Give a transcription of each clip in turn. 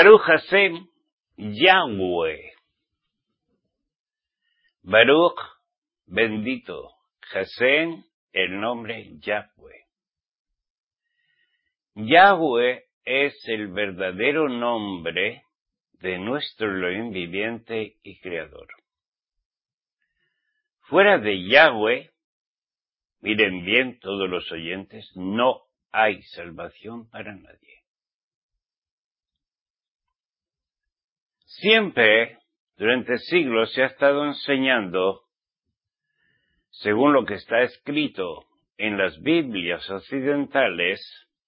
Baruch Hashem, Yahweh. Baruch, bendito. Hashem, el nombre Yahweh. Yahweh es el verdadero nombre de nuestro Elohim viviente y creador. Fuera de Yahweh, miren bien todos los oyentes, no hay salvación para nadie. Siempre, durante siglos, se ha estado enseñando, según lo que está escrito en las Biblias occidentales,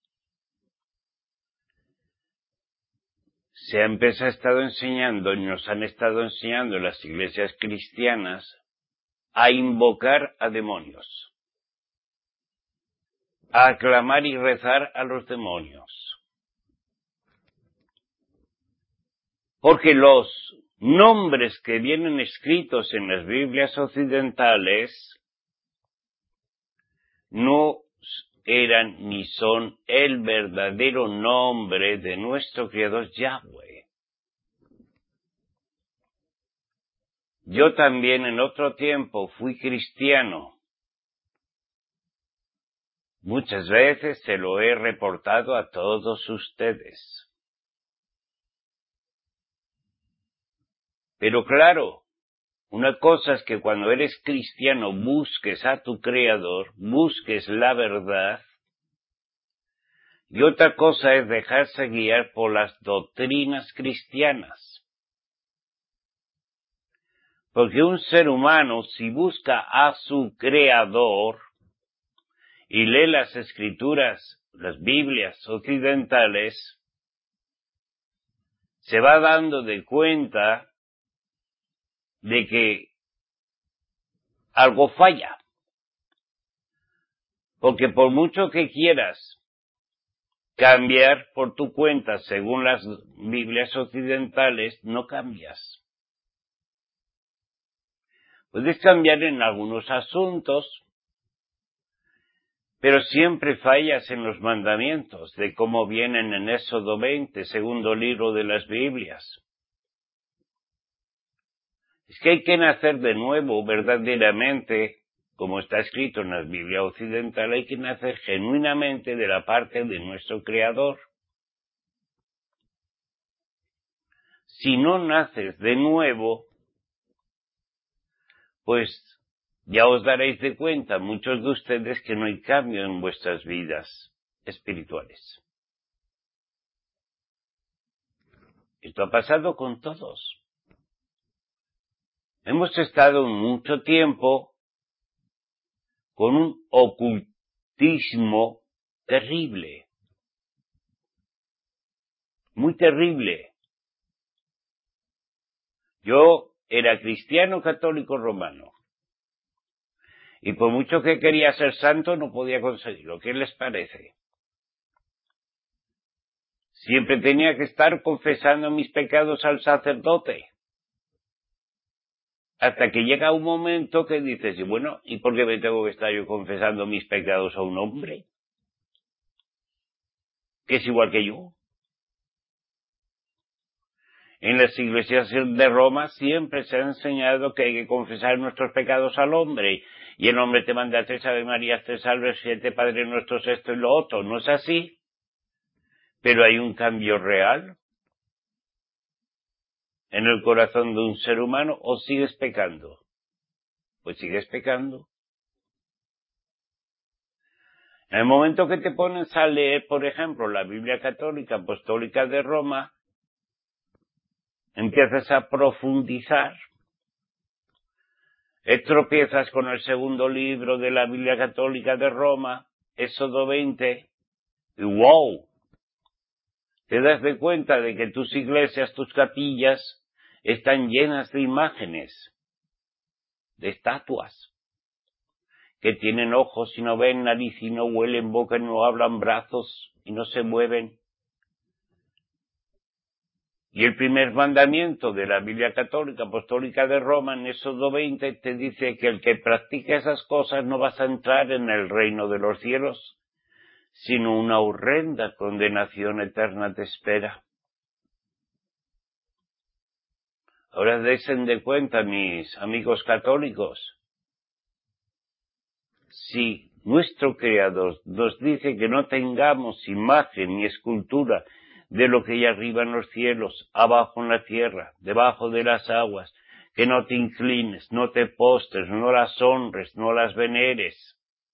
se ha estado enseñando y nos han estado enseñando en las iglesias cristianas a invocar a demonios, a aclamar y rezar a los demonios. Porque los nombres que vienen escritos en las Biblias occidentales no eran ni son el verdadero nombre de nuestro Creador Yahweh. Yo también en otro tiempo fui cristiano. Muchas veces se lo he reportado a todos ustedes. Pero claro, una cosa es que cuando eres cristiano busques a tu Creador, busques la verdad, y otra cosa es dejarse guiar por las doctrinas cristianas. Porque un ser humano, si busca a su Creador y lee las Escrituras, las Biblias occidentales, se va dando de cuenta de que algo falla. Porque por mucho que quieras cambiar por tu cuenta según las Biblias occidentales, no cambias. Puedes cambiar en algunos asuntos, pero siempre fallas en los mandamientos de cómo vienen en Éxodo 20, segundo libro de las Biblias. Es que hay que nacer de nuevo verdaderamente, como está escrito en la Biblia occidental, hay que nacer genuinamente de la parte de nuestro Creador. Si no naces de nuevo, pues ya os daréis de cuenta, muchos de ustedes, que no hay cambio en vuestras vidas espirituales. Esto ha pasado con todos. Hemos estado mucho tiempo con un ocultismo terrible, muy terrible. Yo era cristiano católico romano y por mucho que quería ser santo no podía conseguirlo. ¿Qué les parece? Siempre tenía que estar confesando mis pecados al sacerdote. Hasta que llega un momento que dices, y bueno, ¿y por qué me tengo que estar yo confesando mis pecados a un hombre que es igual que yo? En las iglesias de Roma siempre se ha enseñado que hay que confesar nuestros pecados al hombre, y el hombre te manda 3 Ave Marías, 3 Salves, 7 Padre Nuestros, esto y lo otro. No es así, pero hay un cambio real en el corazón de un ser humano, o sigues pecando. Pues sigues pecando. En el momento que te pones a leer, por ejemplo, la Biblia Católica Apostólica de Roma, empiezas a profundizar, tropiezas con el segundo libro de la Biblia Católica de Roma, Éxodo 20, y wow, te das de cuenta de que tus iglesias, tus capillas, están llenas de imágenes, de estatuas, que tienen ojos y no ven, nariz y no huelen, boca y no hablan, brazos y no se mueven. Y el primer mandamiento de la Biblia Católica Apostólica de Roma, en Éxodo 20, te dice que el que practica esas cosas no vas a entrar en el reino de los cielos, sino una horrenda condenación eterna te espera. Ahora desen de cuenta, mis amigos católicos, si nuestro Creador nos dice que no tengamos imagen ni escultura de lo que hay arriba en los cielos, abajo en la tierra, debajo de las aguas, que no te inclines, no te postres, no las honres, no las veneres,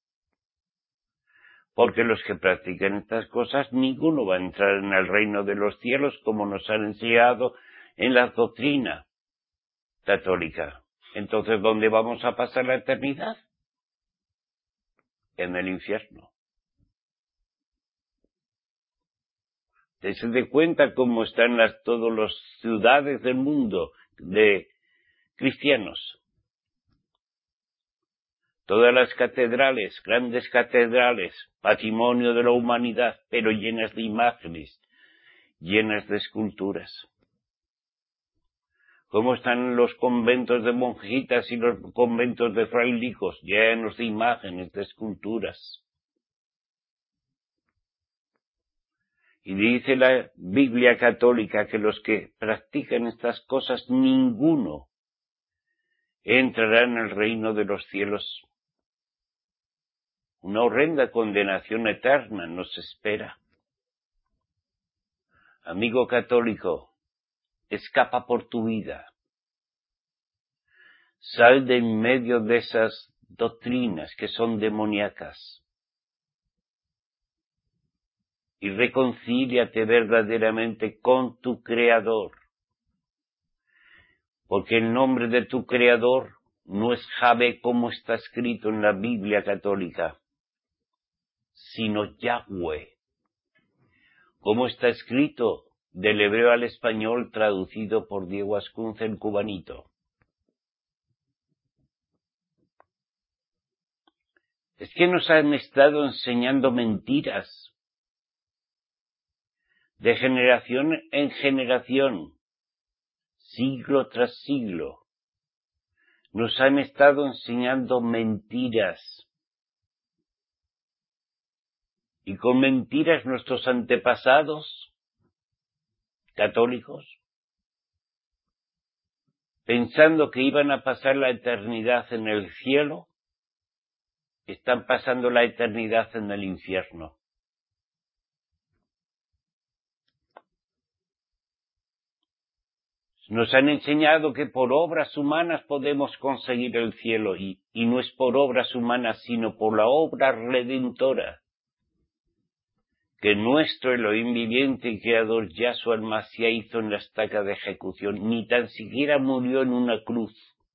porque los que practican estas cosas, ninguno va a entrar en el reino de los cielos, como nos han enseñado en la doctrina católica. Entonces, ¿dónde vamos a pasar la eternidad? En el infierno. Dense de cuenta cómo están todas las ciudades del mundo de cristianos. Todas las catedrales, grandes catedrales, patrimonio de la humanidad, pero llenas de imágenes, llenas de esculturas. Cómo están los conventos de monjitas y los conventos de frailicos, llenos de imágenes, de esculturas. Y dice la Biblia católica que los que practican estas cosas, ninguno entrará en el reino de los cielos. Una horrenda condenación eterna nos espera. Amigo católico, escapa por tu vida. Sal de en medio de esas doctrinas que son demoníacas. Y reconcíliate verdaderamente con tu Creador. Porque el nombre de tu Creador no es Jahvé como está escrito en la Biblia católica, sino Yahweh, como está escrito del hebreo al español traducido por Diego Ascunza en cubanito. Es que nos han estado enseñando mentiras de generación en generación, siglo tras siglo. Nos han estado enseñando mentiras. Y con mentiras nuestros antepasados católicos, pensando que iban a pasar la eternidad en el cielo, están pasando la eternidad en el infierno. Nos han enseñado que por obras humanas podemos conseguir el cielo, y no es por obras humanas, sino por la obra redentora que nuestro Elohim viviente y creador Yahshua el Mashiach hizo en la estaca de ejecución. Ni tan siquiera murió en una cruz,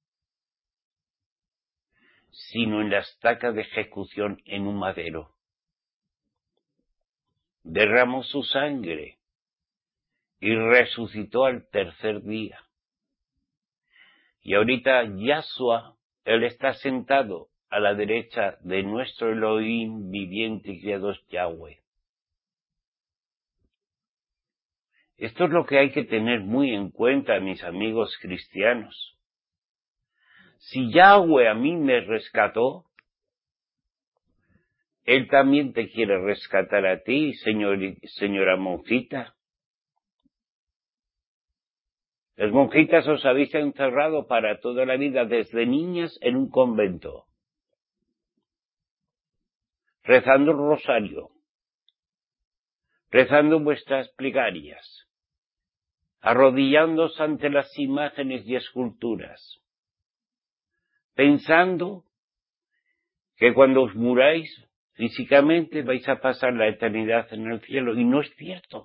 sino en la estaca de ejecución en un madero. Derramó su sangre y resucitó al tercer día. Y ahorita Yahshua, Él está sentado a la derecha de nuestro Elohim viviente y creador Yahweh. Esto es lo que hay que tener muy en cuenta, mis amigos cristianos. Si Yahweh a mí me rescató, Él también te quiere rescatar a ti, señora monjita. Las monjitas os habéis encerrado para toda la vida desde niñas en un convento, rezando el rosario, rezando vuestras plegarias, arrodillándose ante las imágenes y esculturas, pensando que cuando os muráis físicamente vais a pasar la eternidad en el cielo, y no es cierto.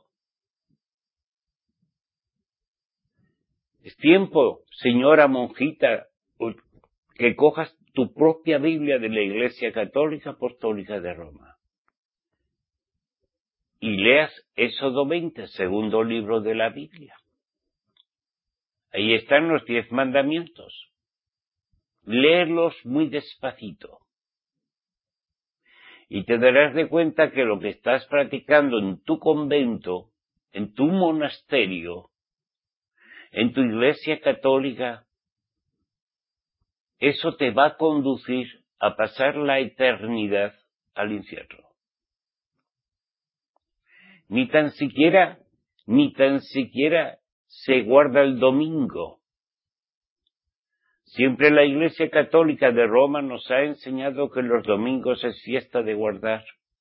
Es tiempo, señora monjita, que cojas tu propia Biblia de la Iglesia Católica Apostólica de Roma y leas Éxodo 20, segundo libro de la Biblia. Ahí están los 10 mandamientos. Léelos muy despacito. Y te darás de cuenta que lo que estás practicando en tu convento, en tu monasterio, en tu iglesia católica, eso te va a conducir a pasar la eternidad al infierno. Ni tan siquiera se guarda el domingo Siempre la Iglesia Católica de Roma nos ha enseñado que los domingos es fiesta de guardar,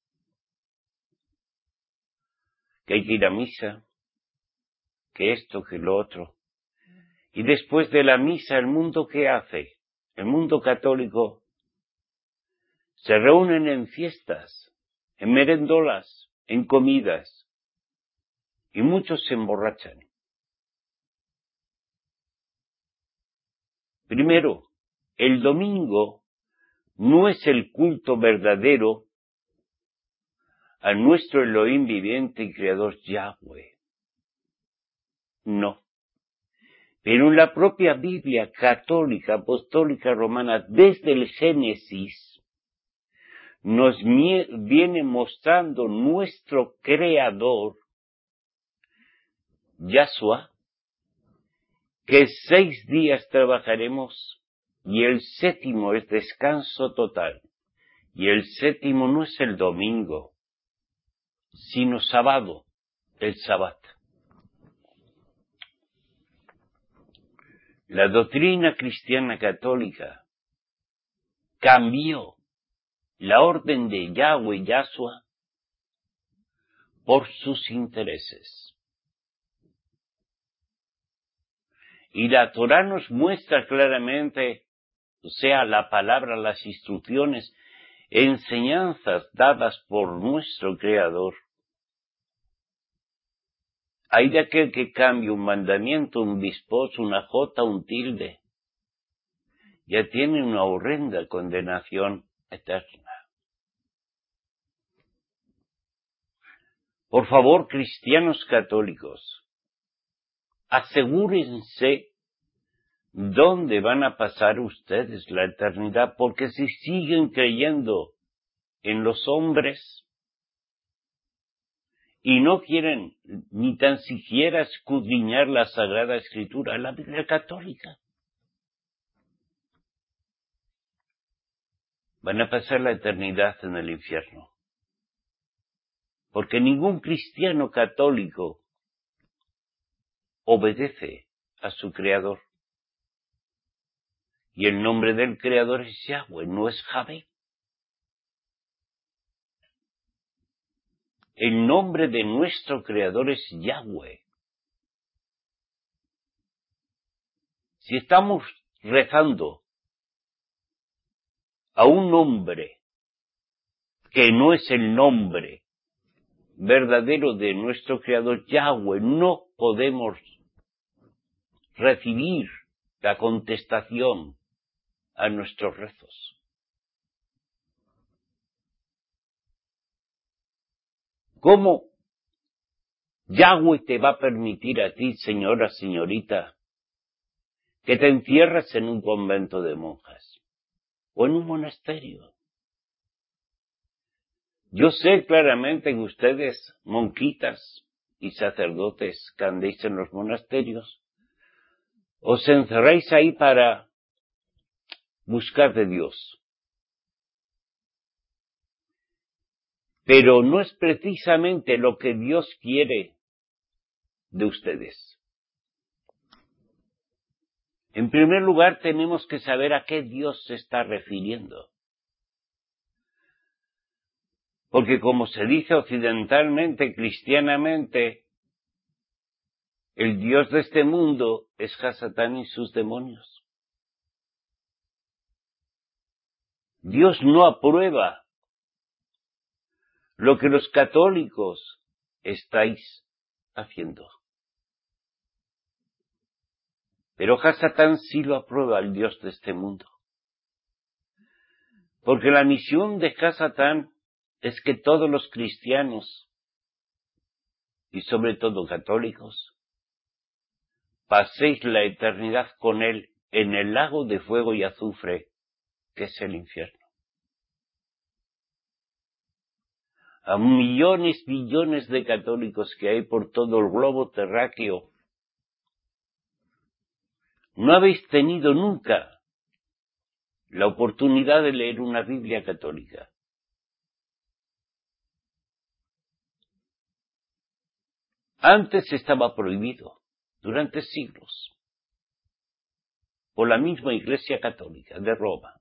que hay que ir a misa, que esto, que lo otro. Y después de la misa, ¿el mundo qué hace? El mundo católico se reúnen en fiestas, en merendolas, en comidas, y muchos se emborrachan. Primero, el domingo no es el culto verdadero a nuestro Elohim viviente y creador Yahweh. No. Pero en la propia Biblia católica, apostólica, romana, desde el Génesis, nos viene mostrando nuestro creador, Yahshua, que 6 días trabajaremos y el 7º es descanso total. Y el 7º no es el domingo, sino sábado, el sábado. La doctrina cristiana católica cambió la orden de Yahweh y Yahshua por sus intereses. Y la Torá nos muestra claramente, o sea, la palabra, las instrucciones, enseñanzas dadas por nuestro Creador. Hay de aquel que cambie un mandamiento, un bispos, una jota, un tilde. Ya tiene una horrenda condenación eterna. Por favor, cristianos católicos, asegúrense dónde van a pasar ustedes la eternidad, porque si siguen creyendo en los hombres y no quieren ni tan siquiera escudriñar la Sagrada Escritura, la Biblia católica, van a pasar la eternidad en el infierno. Porque ningún cristiano católico obedece a su Creador. Y el nombre del Creador es Yahweh, no es Javé. El nombre de nuestro Creador es Yahweh. Si estamos rezando a un nombre que no es el nombre verdadero de nuestro Creador Yahweh, no podemos recibir la contestación a nuestros rezos. ¿Cómo Yahweh te va a permitir a ti, señora, señorita, que te encierres en un convento de monjas o en un monasterio? Yo sé claramente que ustedes, monjitas y sacerdotes que andéis en los monasterios, os encerráis ahí para buscar de Dios. Pero no es precisamente lo que Dios quiere de ustedes. En primer lugar, tenemos que saber a qué Dios se está refiriendo. Porque como se dice occidentalmente, cristianamente, el Dios de este mundo es Hasatán y sus demonios. Dios no aprueba lo que los católicos estáis haciendo. Pero Hasatán sí lo aprueba, el Dios de este mundo. Porque la misión de Hasatán es que todos los cristianos, y sobre todo católicos, paséis la eternidad con él en el lago de fuego y azufre, que es el infierno. A millones, billones de católicos que hay por todo el globo terráqueo, no habéis tenido nunca la oportunidad de leer una Biblia católica. Antes estaba prohibido, durante siglos. por la misma Iglesia Católica de Roma.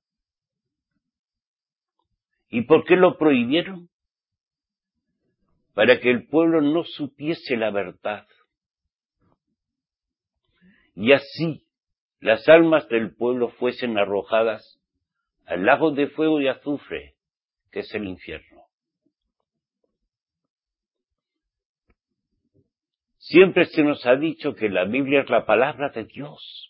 ¿Y por qué lo prohibieron? Para que el pueblo no supiese la verdad. Y así las almas del pueblo fuesen arrojadas al lago de fuego y azufre, que es el infierno. Siempre se nos ha dicho que la Biblia es la palabra de Dios.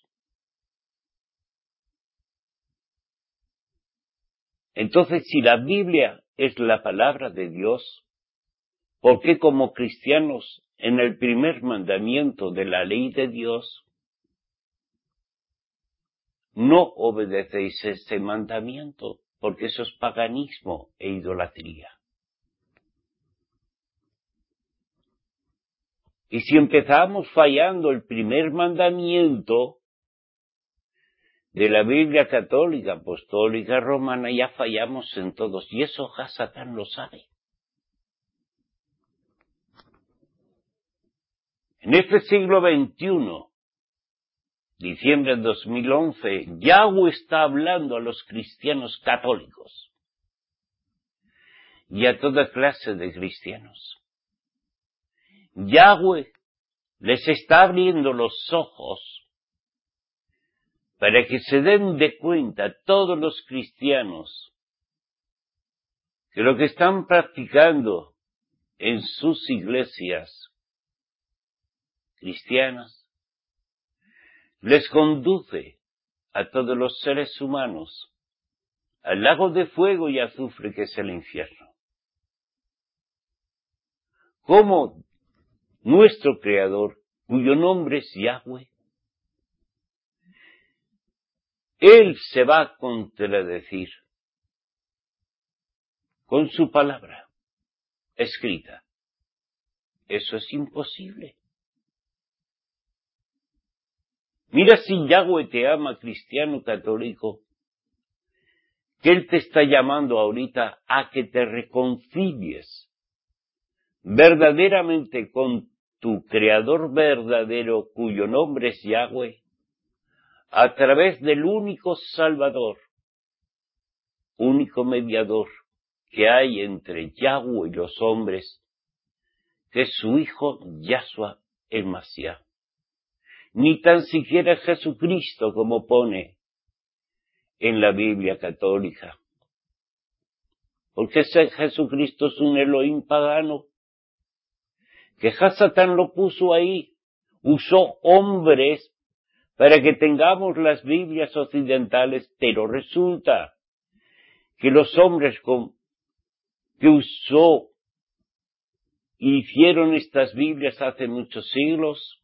Entonces, si la Biblia es la palabra de Dios, ¿por qué como cristianos en el primer mandamiento de la ley de Dios no obedecéis ese mandamiento? Porque eso es paganismo e idolatría. Y si empezamos fallando el primer mandamiento de la Biblia católica, apostólica, romana, ya fallamos en todos. Y eso Satán lo sabe. En este siglo XXI, diciembre de 2011, Yahweh está hablando a los cristianos católicos y a toda clase de cristianos. Yahweh les está abriendo los ojos para que se den de cuenta todos los cristianos que lo que están practicando en sus iglesias cristianas les conduce a todos los seres humanos al lago de fuego y azufre que es el infierno. Como nuestro Creador, cuyo nombre es Yahweh, Él se va a contradecir con su palabra escrita. Eso es imposible. Mira si Yahweh te ama, cristiano católico, que Él te está llamando ahorita a que te reconcilies verdaderamente con tu Creador verdadero, cuyo nombre es Yahweh, a través del único Salvador, único mediador que hay entre Yahweh y los hombres, que es su Hijo Yahshua el Mashiach. Ni tan siquiera Jesucristo, como pone en la Biblia católica. Porque ese Jesucristo es un Elohim pagano, que Satán lo puso ahí, usó hombres para que tengamos las Biblias occidentales, pero resulta que los hombres que usó y hicieron estas Biblias hace muchos siglos,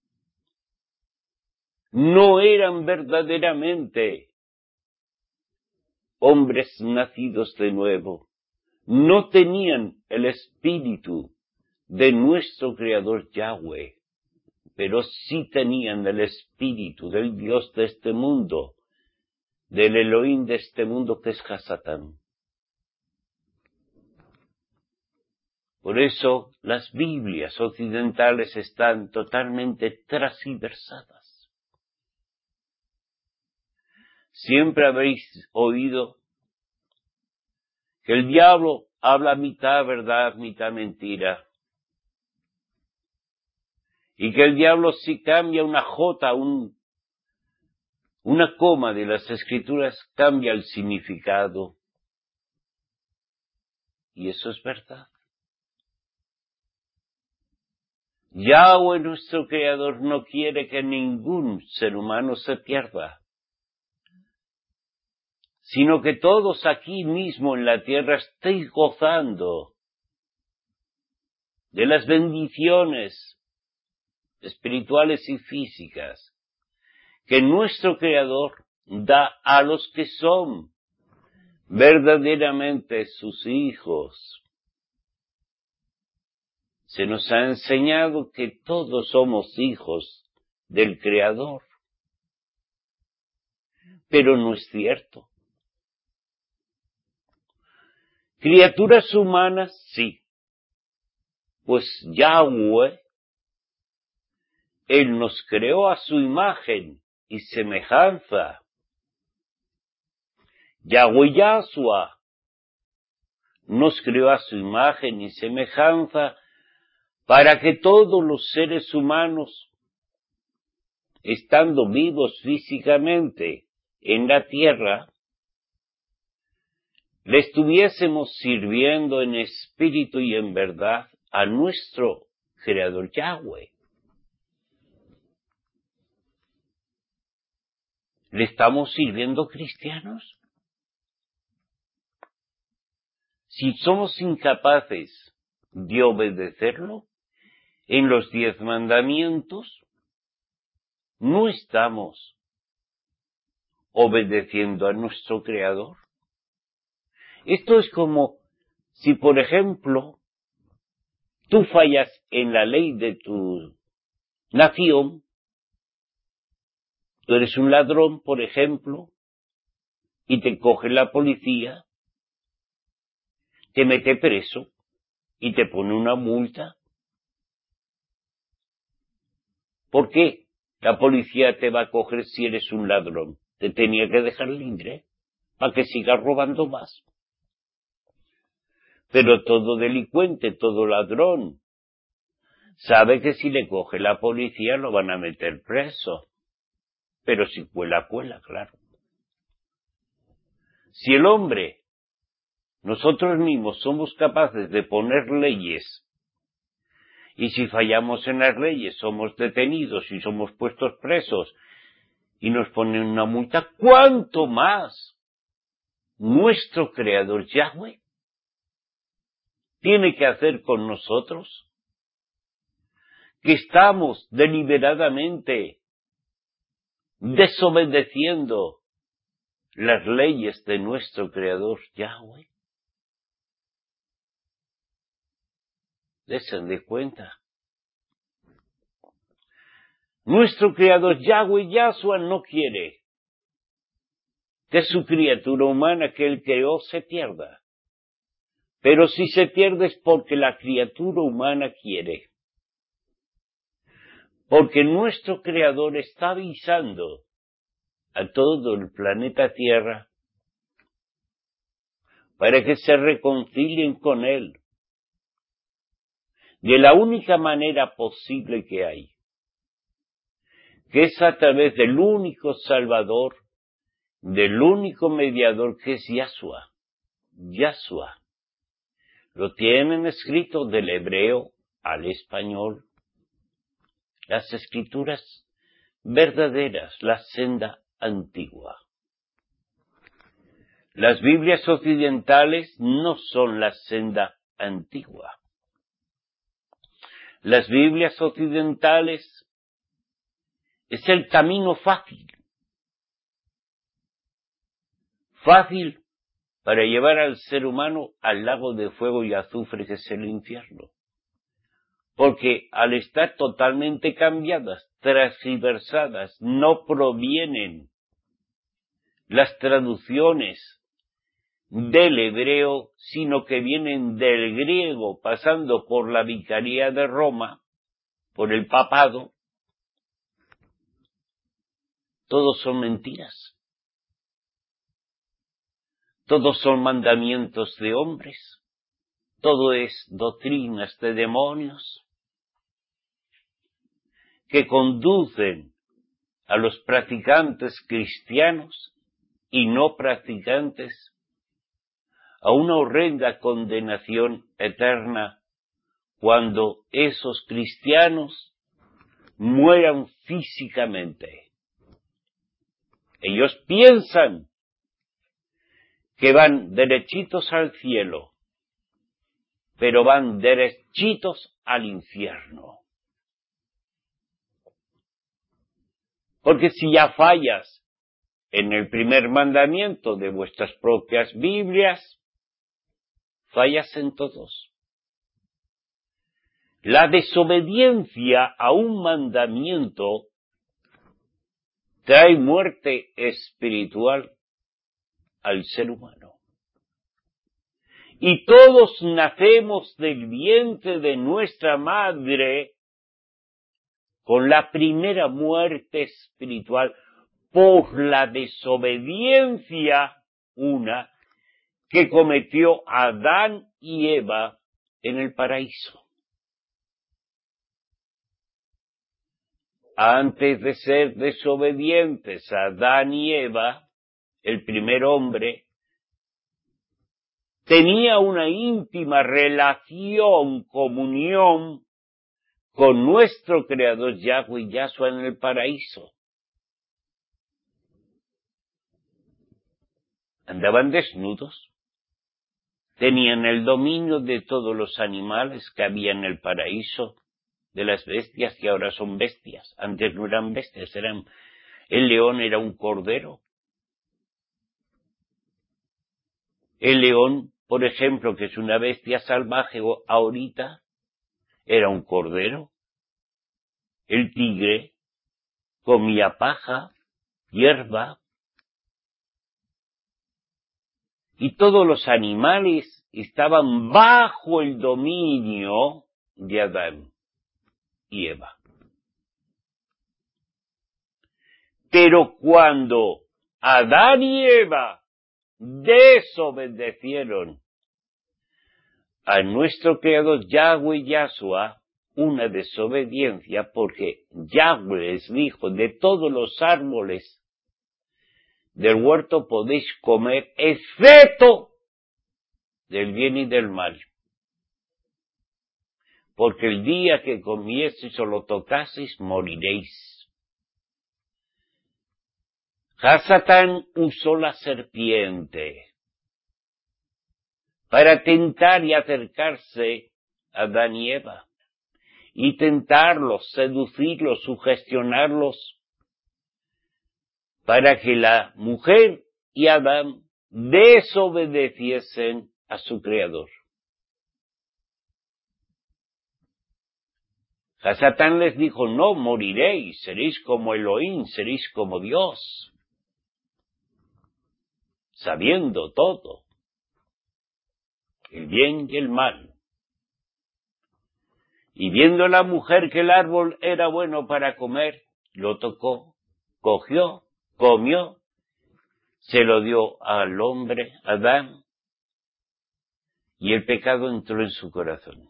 no eran verdaderamente hombres nacidos de nuevo, no tenían el espíritu de nuestro Creador Yahweh, pero sí tenían el espíritu del Dios de este mundo, del Elohim de este mundo que es Satán. Por eso las Biblias occidentales están totalmente transversadas. Siempre habéis oído que el diablo habla mitad verdad, mitad mentira. Y que el diablo si cambia una jota, una coma de las escrituras, cambia el significado. Y eso es verdad. Yahweh, nuestro Creador, no quiere que ningún ser humano se pierda, sino que todos aquí mismo en la tierra estéis gozando de las bendiciones espirituales y físicas que nuestro Creador da a los que son verdaderamente sus hijos. Se nos ha enseñado que todos somos hijos del Creador, pero no es cierto. Criaturas humanas, sí, pues Yahweh, Él nos creó a su imagen y semejanza. Yahweh Yahshua nos creó a su imagen y semejanza para que todos los seres humanos, estando vivos físicamente en la tierra, le estuviésemos sirviendo en espíritu y en verdad a nuestro Creador Yahweh. ¿Le estamos sirviendo cristianos? Si somos incapaces de obedecerlo en los 10 mandamientos, no estamos obedeciendo a nuestro Creador. Esto es como si, por ejemplo, tú fallas en la ley de tu nación, tú eres un ladrón, por ejemplo, y te coge la policía, te mete preso y te pone una multa. ¿Por qué la policía te va a coger si eres un ladrón? Te tenía que dejar libre para que sigas robando más. Pero todo delincuente, todo ladrón, sabe que si le coge la policía lo van a meter preso. Pero si cuela, cuela, claro. Si el hombre, nosotros mismos somos capaces de poner leyes, y si fallamos en las leyes somos detenidos y somos puestos presos y nos ponen una multa, ¿cuánto más nuestro Creador Yahweh tiene que hacer con nosotros? Que estamos deliberadamente desobedeciendo las leyes de nuestro Creador Yahweh. Desen de cuenta. Nuestro Creador Yahweh Yahshua no quiere que su criatura humana que Él creó se pierda. Pero si se pierde es porque la criatura humana quiere. Porque nuestro Creador está avisando a todo el planeta Tierra para que se reconcilien con Él de la única manera posible que hay, que es a través del único Salvador, del único mediador que es Yahshua. Yahshua. Lo tienen escrito del hebreo al español. Las escrituras verdaderas, la senda antigua. Las Biblias occidentales no son la senda antigua. Las Biblias occidentales es el camino fácil. Fácil para llevar al ser humano al lago de fuego y azufre que es el infierno. Porque al estar totalmente cambiadas, transgiversadas, no provienen las traducciones del hebreo, sino que vienen del griego, pasando por la vicaría de Roma, por el papado. Todos son mentiras. Todos son mandamientos de hombres. Todo es doctrinas de demonios que conducen a los practicantes cristianos y no practicantes a una horrenda condenación eterna cuando esos cristianos mueran físicamente. Ellos piensan que van derechitos al cielo, pero van derechitos al infierno. Porque si ya fallas en el primer mandamiento de vuestras propias Biblias, fallas en todos. La desobediencia a un mandamiento trae muerte espiritual al ser humano. Y todos nacemos del vientre de nuestra madre con la primera muerte espiritual, por la desobediencia, una, que cometió Adán y Eva en el paraíso. Antes de ser desobedientes Adán y Eva, el primer hombre tenía una íntima relación, comunión con nuestro Creador Yahweh y Yahshua en el paraíso. Andaban desnudos, tenían el dominio de todos los animales que había en el paraíso, de las bestias que ahora son bestias. Antes no eran bestias, el león era un cordero. El león, por ejemplo, que es una bestia salvaje ahorita, era un cordero. El tigre comía paja, hierba, y todos los animales estaban bajo el dominio de Adán y Eva. Pero cuando Adán y Eva desobedecieron a nuestro Creador Yahweh y Yahshua, una desobediencia porque Yahweh les dijo, de todos los árboles del huerto podéis comer, excepto del bien y del mal. Porque el día que comieseis o lo tocaseis, moriréis. Hasatán usó la serpiente para tentar y acercarse a Adán y Eva, y tentarlos, seducirlos, sugestionarlos, para que la mujer y Adán desobedeciesen a su Creador. Hasatán les dijo, no moriréis, seréis como Elohim, seréis como Dios, sabiendo todo, el bien y el mal. Y viendo la mujer que el árbol era bueno para comer, lo tocó, cogió, comió, se lo dio al hombre, Adán, y el pecado entró en su corazón.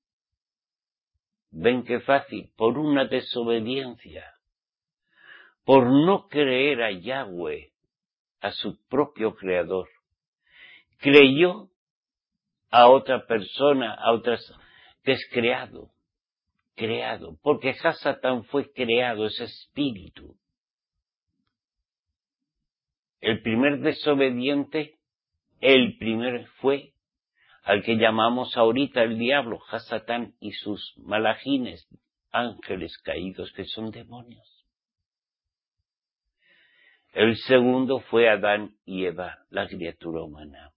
Ven qué fácil, por una desobediencia, por no creer a Yahweh, a su propio Creador. Creyó a otra persona, a otras, que es creado, porque Hasatán fue creado, es espíritu. El primer desobediente, el primer fue al que llamamos ahorita el diablo, Hasatán y sus malajines, ángeles caídos que son demonios. El segundo fue Adán y Eva, la criatura humana.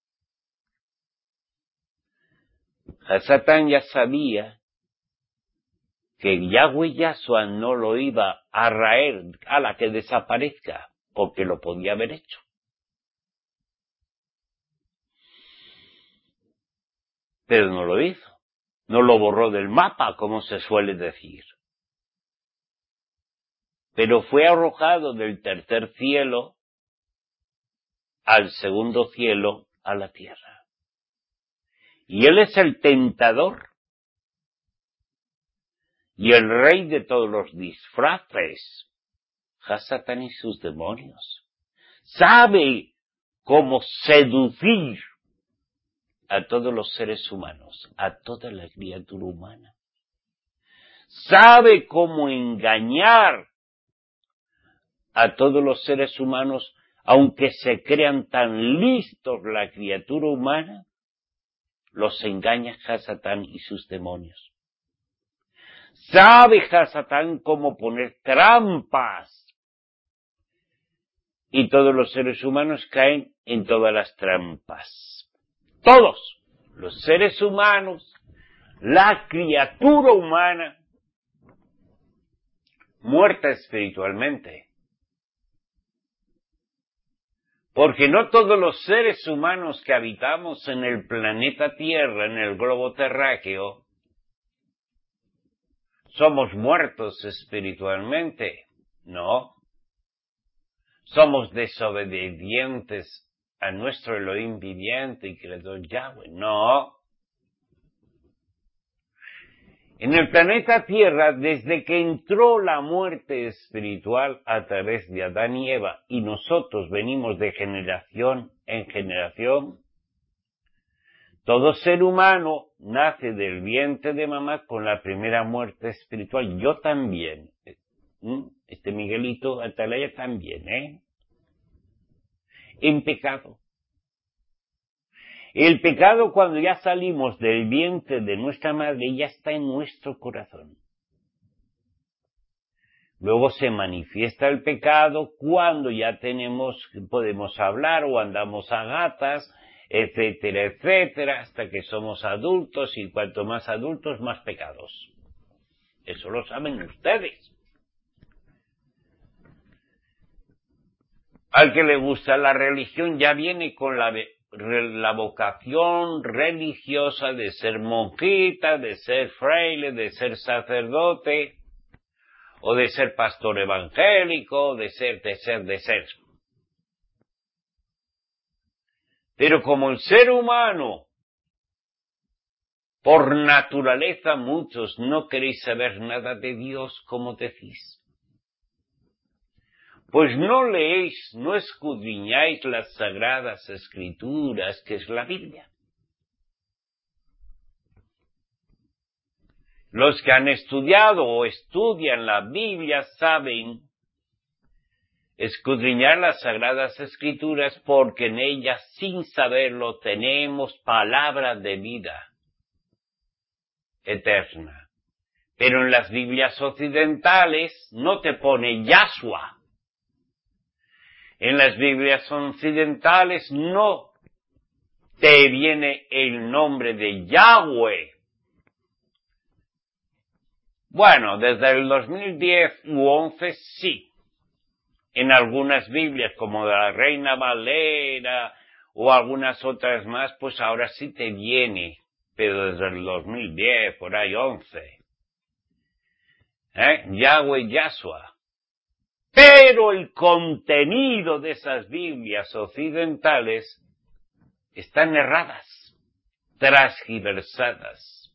Hasatán ya sabía que Yahweh Yahshua no lo iba a raer a la que desaparezca, porque lo podía haber hecho. Pero no lo hizo. No lo borró del mapa, como se suele decir. Pero fue arrojado del tercer cielo al segundo cielo, a la tierra. Y él es el tentador y el rey de todos los disfraces, Hasatán y sus demonios. Sabe cómo seducir a todos los seres humanos, a toda la criatura humana. Sabe cómo engañar a todos los seres humanos, aunque se crean tan listos la criatura humana, los engaña Hasatán y sus demonios. Sabe Hasatán cómo poner trampas, y todos los seres humanos caen en todas las trampas. Todos los seres humanos, la criatura humana, muerta espiritualmente. Porque no todos los seres humanos que habitamos en el planeta Tierra, en el globo terráqueo, somos muertos espiritualmente. No. somos desobedientes a nuestro Elohim viviente y creador Yahweh. No. En el planeta Tierra, desde que entró la muerte espiritual a través de Adán y Eva, y nosotros venimos de generación en generación, todo ser humano nace del vientre de mamá con la primera muerte espiritual. Yo también. Este Miguelito Atalaya también, en pecado. El pecado, cuando ya salimos del vientre de nuestra madre, ya está en nuestro corazón. Luego se manifiesta el pecado cuando ya podemos hablar o andamos a gatas, etcétera, etcétera, hasta que somos adultos, y cuanto más adultos, más pecados. Eso lo saben ustedes. Al que le gusta la religión ya viene con la vocación religiosa de ser monjita, de ser fraile, de ser sacerdote, o de ser pastor evangélico, de ser. Pero como el ser humano, por naturaleza muchos no queréis saber nada de Dios, como decís, pues no leéis, no escudriñáis las sagradas escrituras, que es la Biblia. Los que han estudiado o estudian la Biblia saben escudriñar las sagradas escrituras, porque en ellas, sin saberlo, tenemos palabra de vida eterna. Pero en las Biblias occidentales no te pone Yahshua. En las Biblias occidentales no te viene el nombre de Yahweh. Bueno, desde el 2010 u 11 sí. En algunas Biblias, como la Reina Valera o algunas otras más, pues ahora sí te viene. Pero desde el 2010, por ahí 11. Yahweh, Yahshua. Pero el contenido de esas Biblias occidentales están erradas, transgiversadas,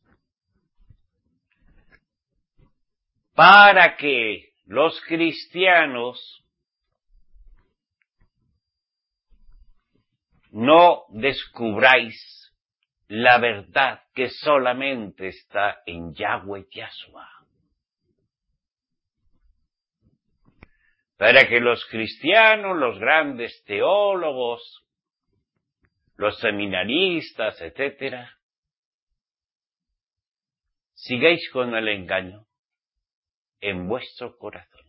para que los cristianos no descubráis la verdad que solamente está en Yahweh Yahshua. Para que los cristianos, los grandes teólogos, los seminaristas, etcétera, sigáis con el engaño en vuestro corazón.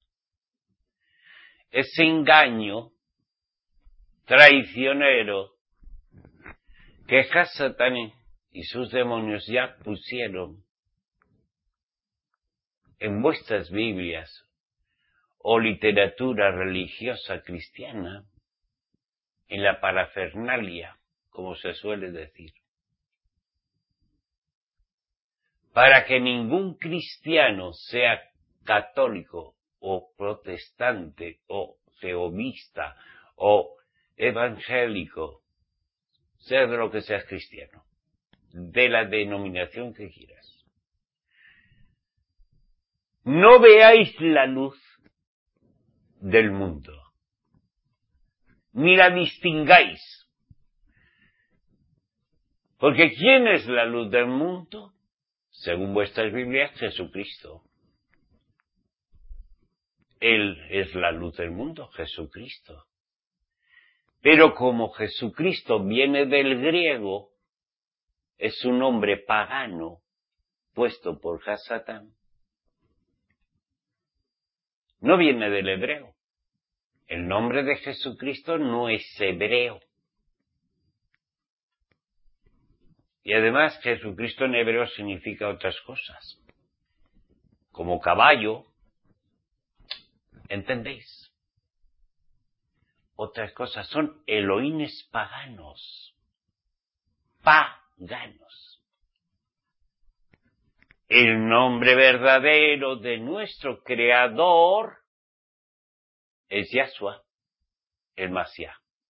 Ese engaño traicionero que Hasatán y sus demonios ya pusieron en vuestras Biblias o literatura religiosa cristiana, en la parafernalia, como se suele decir, para que ningún cristiano, sea católico o protestante o jehovista o evangélico, sea de lo que seas cristiano, de la denominación que quieras, no veáis la luz del mundo, ni la distingáis. Porque ¿quién es la luz del mundo? Según vuestras Biblias, Jesucristo. Él es la luz del mundo, Jesucristo. Pero como Jesucristo viene del griego, es un nombre pagano puesto por Hasatán. No viene del hebreo. El nombre de Jesucristo no es hebreo. Y además Jesucristo en hebreo significa otras cosas. Como caballo, ¿entendéis? Otras cosas son Elohines paganos. Paganos. El nombre verdadero de nuestro Creador es Yahshua. el Mashiach.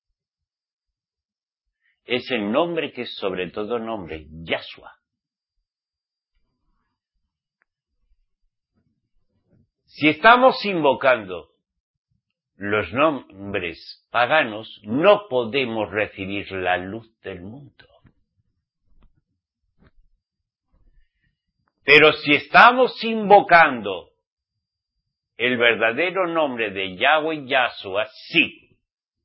Es el nombre que es sobre todo nombre, Yahshua. Si estamos invocando los nombres paganos, no podemos recibir la luz del mundo. Pero si estamos invocando el verdadero nombre de Yahweh Yahshua, sí.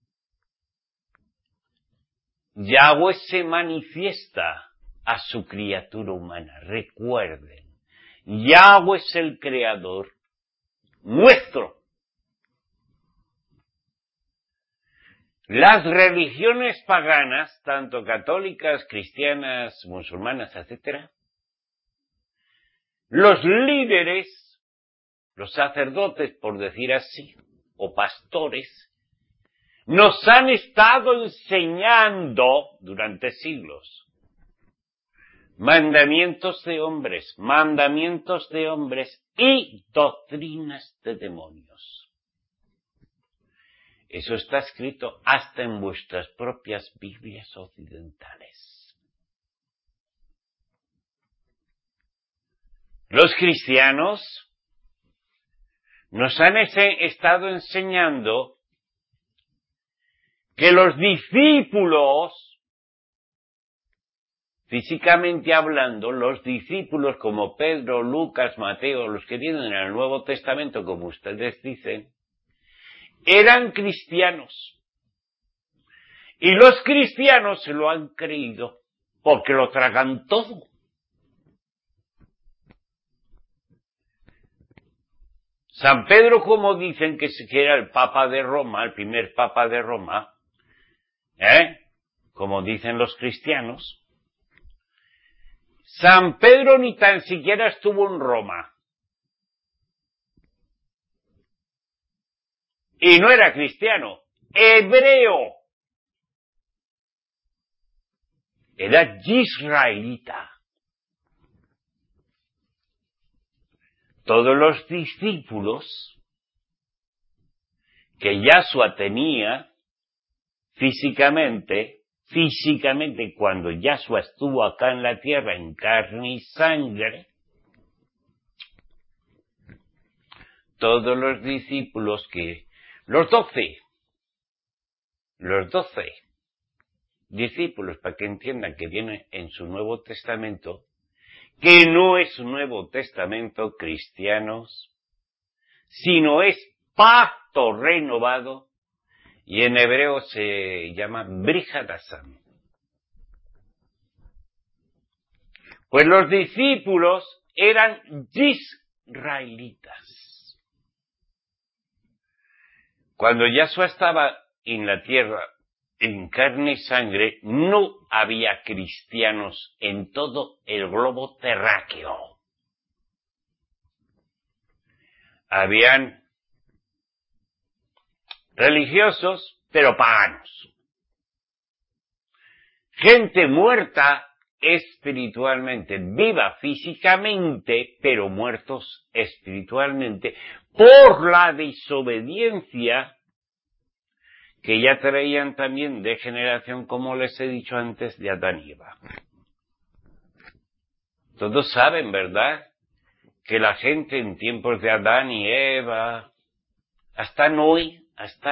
Yahweh se manifiesta a su criatura humana. Recuerden, Yahweh es el creador nuestro. Las religiones paganas, tanto católicas, cristianas, musulmanas, etc., los líderes, los sacerdotes, por decir así, o pastores, nos han estado enseñando durante siglos mandamientos de hombres y doctrinas de demonios. Eso está escrito hasta en vuestras propias Biblias occidentales. Los cristianos nos han estado enseñando que los discípulos, físicamente hablando, los discípulos como Pedro, Lucas, Mateo, los que vienen en el Nuevo Testamento, como ustedes dicen, eran cristianos. Y los cristianos se lo han creído porque lo tragan todo. San Pedro, como dicen que era el Papa de Roma, el primer Papa de Roma, como dicen los cristianos, San Pedro ni tan siquiera estuvo en Roma. Y no era cristiano, hebreo. Era israelita. Todos los discípulos que Yahshua tenía físicamente cuando Yahshua estuvo acá en la tierra en carne y sangre, todos los discípulos los 12 discípulos, para que entiendan que viene en su Nuevo Testamento, que no es un Nuevo Testamento cristianos, sino es pacto renovado, y en hebreo se llama Brit Hadashah. Pues los discípulos eran israelitas. Cuando Yahshua estaba en la tierra, en carne y sangre, no había cristianos en todo el globo terráqueo. Habían religiosos, pero paganos. Gente muerta espiritualmente, viva físicamente, pero muertos espiritualmente, por la desobediencia que ya traían también de generación, como les he dicho antes, de Adán y Eva. Todos saben, ¿verdad?, que la gente en tiempos de Adán y Eva, hasta Noé,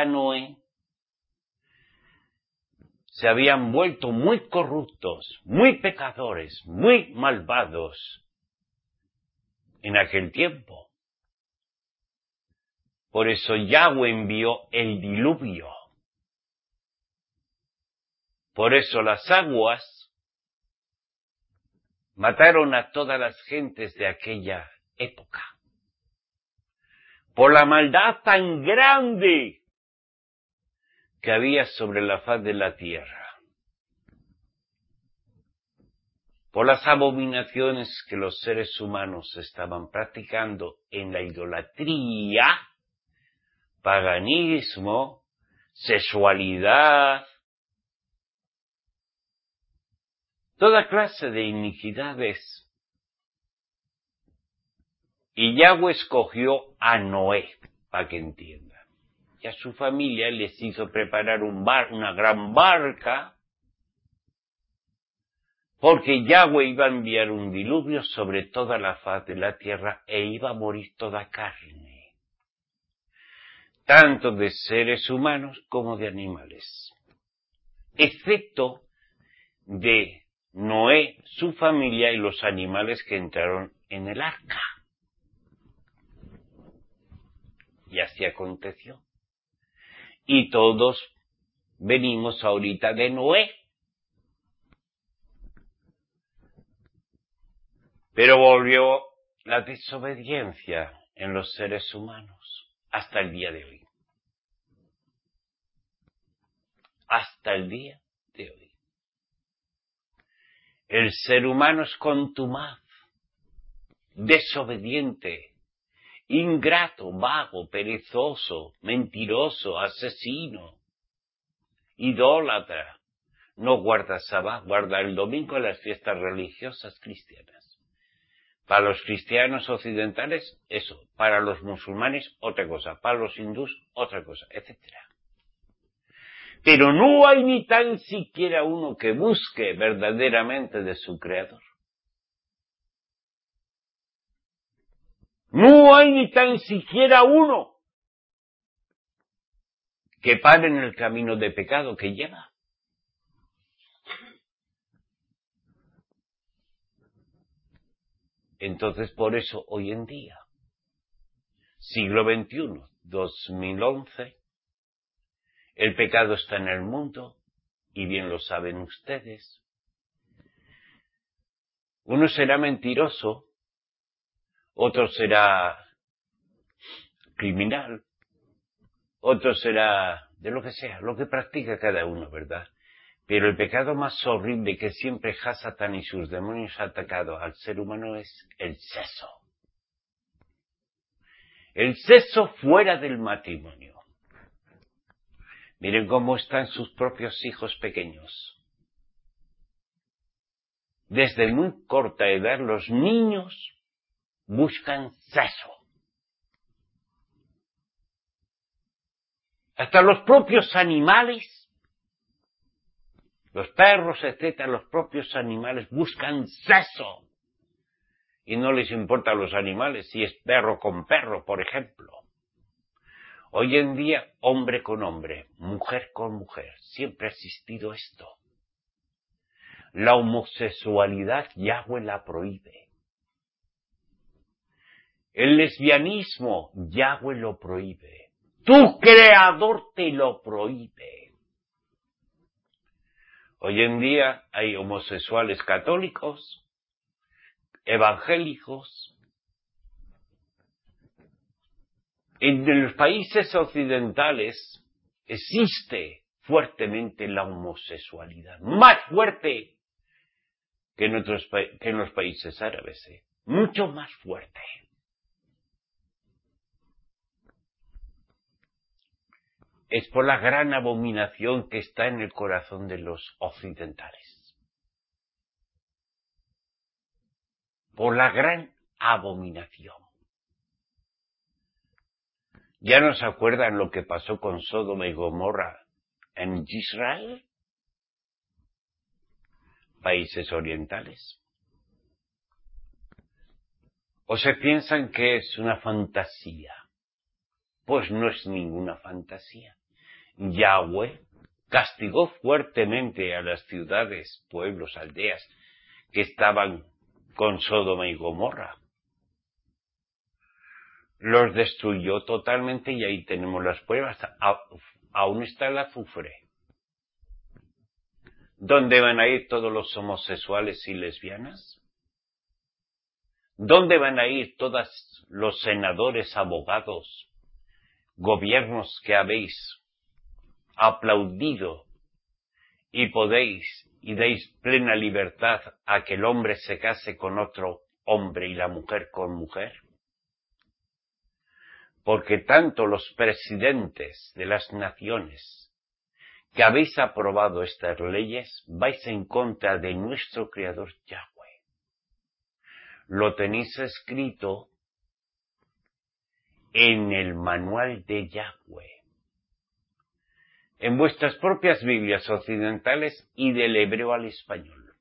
se habían vuelto muy corruptos, muy pecadores, muy malvados en aquel tiempo. Por eso Yahweh envió el diluvio. Por eso las aguas mataron a todas las gentes de aquella época. Por la maldad tan grande que había sobre la faz de la tierra. Por las abominaciones que los seres humanos estaban practicando en la idolatría, paganismo, sexualidad, toda clase de iniquidades. Y Yahweh escogió a Noé, para que entiendan. y a su familia les hizo preparar una gran barca, porque Yahweh iba a enviar un diluvio sobre toda la faz de la tierra e iba a morir toda carne, tanto de seres humanos como de animales, excepto de Noé, su familia y los animales que entraron en el arca. Y así aconteció. Y todos venimos ahorita de Noé. Pero volvió la desobediencia en los seres humanos hasta el día de hoy. Hasta el día de hoy. El ser humano es contumaz, desobediente, ingrato, vago, perezoso, mentiroso, asesino, idólatra. No guarda Sabbat, guarda el domingo en las fiestas religiosas cristianas. Para los cristianos occidentales, eso. Para los musulmanes, otra cosa. Para los hindús, otra cosa, etc. Pero no hay ni tan siquiera uno que busque verdaderamente de su Creador. No hay ni tan siquiera uno que pare en el camino de pecado que lleva. Entonces, por eso, hoy en día, siglo XXI, 2011, el pecado está en el mundo, y bien lo saben ustedes. Uno será mentiroso, otro será criminal, otro será de lo que sea, lo que practica cada uno, ¿verdad? Pero el pecado más horrible que siempre Hasatán y sus demonios han atacado al ser humano es el sexo. El sexo fuera del matrimonio. Miren cómo están sus propios hijos pequeños. Desde muy corta edad los niños buscan sexo. Hasta los propios animales, los perros, etcétera, los propios animales buscan sexo. Y no les importa a los animales si es perro con perro, por ejemplo. Hoy en día, hombre con hombre, mujer con mujer, siempre ha existido esto. La homosexualidad Yahweh la prohíbe. El lesbianismo Yahweh lo prohíbe. Tu Creador te lo prohíbe. Hoy en día hay homosexuales católicos, evangélicos. En los países occidentales existe fuertemente la homosexualidad, más fuerte que en los países árabes, mucho más fuerte. Es por la gran abominación que está en el corazón de los occidentales. Por la gran abominación. ¿Ya no se acuerdan lo que pasó con Sodoma y Gomorra en Israel? Países orientales. ¿O se piensan que es una fantasía? Pues no es ninguna fantasía. Yahweh castigó fuertemente a las ciudades, pueblos, aldeas que estaban con Sodoma y Gomorra. Los destruyó totalmente y ahí tenemos las pruebas. Aún está el azufre. ¿Dónde van a ir todos los homosexuales y lesbianas? ¿Dónde van a ir todos los senadores, abogados, gobiernos que habéis aplaudido y podéis y deis plena libertad a que el hombre se case con otro hombre y la mujer con mujer? Porque tanto los presidentes de las naciones que habéis aprobado estas leyes vais en contra de nuestro Creador Yahweh. Lo tenéis escrito en el manual de Yahweh. en vuestras propias Biblias occidentales y del hebreo al español.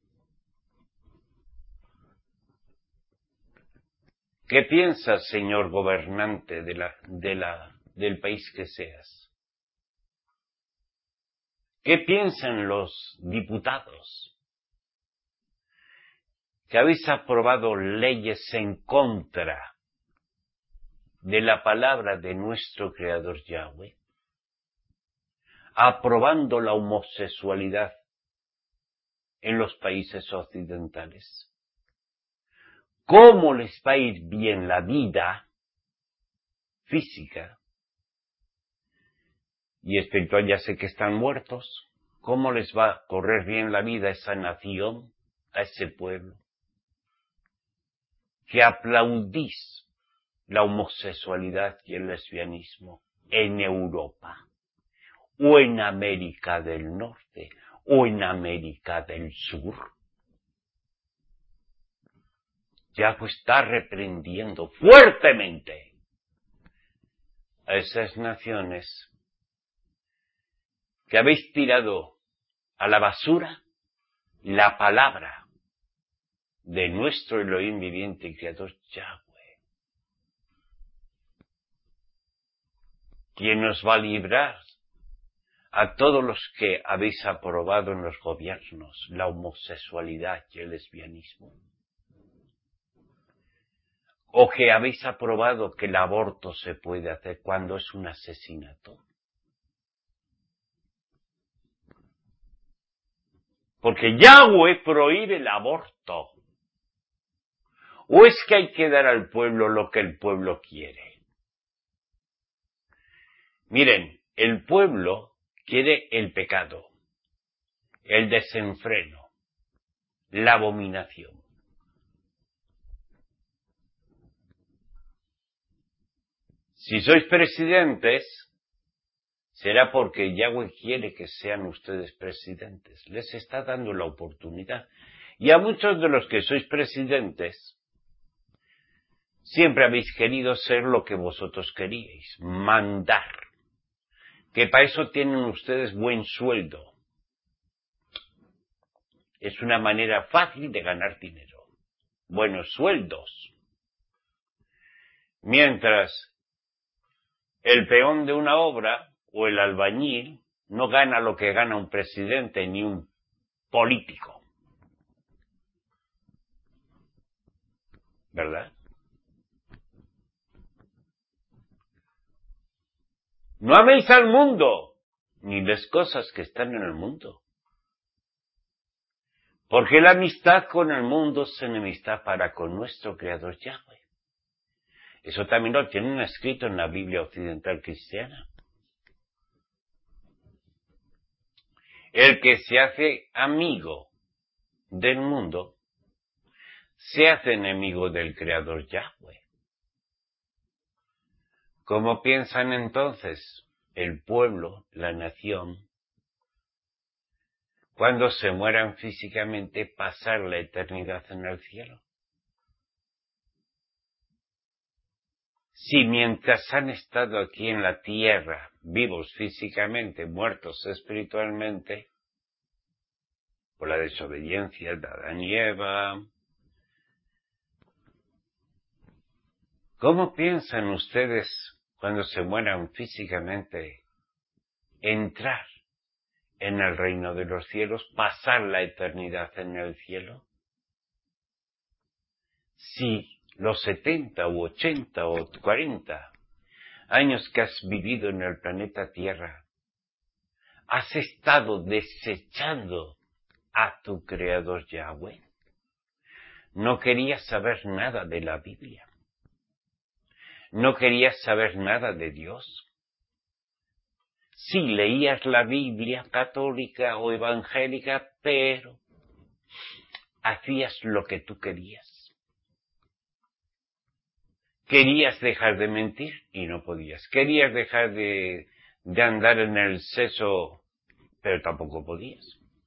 ¿Qué piensas, señor gobernante del país que seas? ¿Qué piensan los diputados que habéis aprobado leyes en contra de la palabra de nuestro Creador Yahweh, aprobando la homosexualidad en los países occidentales? ¿Cómo les va a ir bien la vida física y espiritual? Ya sé que están muertos. ¿Cómo les va a correr bien la vida a esa nación, a ese pueblo, que aplaudís la homosexualidad y el lesbianismo en Europa, o en América del Norte, o en América del Sur? Yahweh está reprendiendo fuertemente a esas naciones que habéis tirado a la basura la palabra de nuestro Elohim viviente y creador Yahweh. ¿Quién nos va a librar a todos los que habéis aprobado en los gobiernos la homosexualidad y el lesbianismo? ¿O que habéis aprobado que el aborto se puede hacer cuando es un asesinato? Porque Yahweh prohíbe el aborto. ¿O es que hay que dar al pueblo lo que el pueblo quiere? Miren, el pueblo quiere el pecado, el desenfreno, la abominación. Si sois presidentes, será porque Yahweh quiere que sean ustedes presidentes. Les está dando la oportunidad. Y a muchos de los que sois presidentes, siempre habéis querido ser lo que vosotros queríais, mandar. Que para eso tienen ustedes buen sueldo. Es una manera fácil de ganar dinero. Buenos sueldos. Mientras el peón de una obra o el albañil no gana lo que gana un presidente ni un político. ¿Verdad? No améis al mundo, ni las cosas que están en el mundo. Porque la amistad con el mundo es enemistad para con nuestro Creador Yahweh. Eso también lo tienen escrito en la Biblia occidental cristiana. El que se hace amigo del mundo, se hace enemigo del Creador Yahweh. ¿Cómo piensan entonces el pueblo, la nación, cuando se mueran físicamente, pasar la eternidad en el cielo? Si mientras han estado aquí en la tierra, vivos físicamente, muertos espiritualmente, por la desobediencia de Adán y Eva, ¿cómo piensan ustedes, cuando se mueran físicamente, entrar en el reino de los cielos, pasar la eternidad en el cielo? Si los 70 u 80 o 40 años que has vivido en el planeta Tierra, has estado desechando a tu Creador Yahweh, no querías saber nada de la Biblia, no querías saber nada de Dios. Sí, leías la Biblia católica o evangélica, pero hacías lo que tú querías. Querías dejar de mentir y no podías. Querías dejar de andar en el sexo, pero tampoco podías.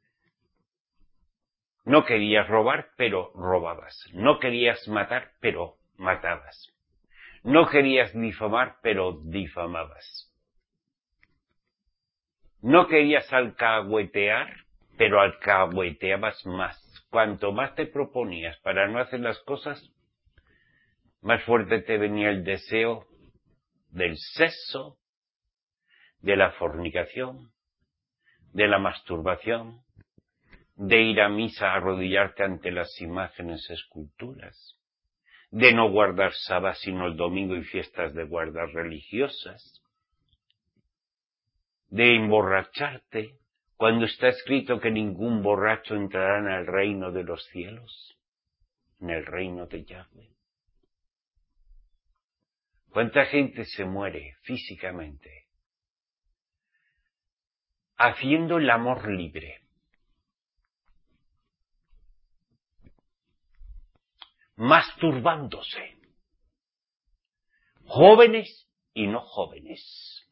No querías robar, pero robabas. No querías matar, pero matabas. No querías difamar, pero difamabas. No querías alcahuetear, pero alcahueteabas más. Cuanto más te proponías para no hacer las cosas, más fuerte te venía el deseo del sexo, de la fornicación, de la masturbación, de ir a misa a arrodillarte ante las imágenes esculturas, de no guardar sábado sino el domingo y fiestas de guardas religiosas, de emborracharte cuando está escrito que ningún borracho entrará en el reino de los cielos, en el reino de Yahweh. ¿Cuánta gente se muere físicamente haciendo el amor libre? Masturbándose. Jóvenes y no jóvenes.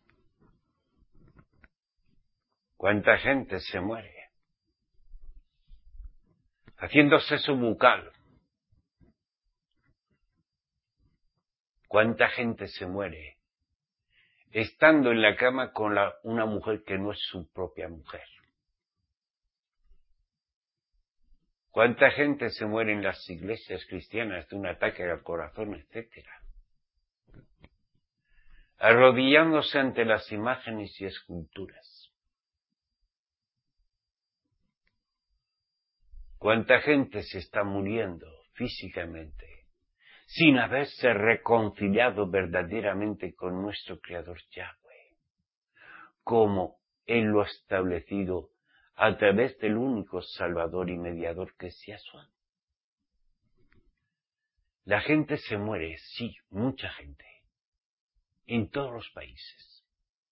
¿Cuánta gente se muere haciendo sexo bucal? ¿Cuánta gente se muere estando en la cama con una mujer que no es su propia mujer? ¿Cuánta gente se muere en las iglesias cristianas de un ataque al corazón, etcétera? Arrodillándose ante las imágenes y esculturas. ¿Cuánta gente se está muriendo físicamente sin haberse reconciliado verdaderamente con nuestro Creador Yahweh, como Él lo ha establecido a través del único Salvador y Mediador que es Yahshua? La gente se muere, sí, mucha gente, en todos los países,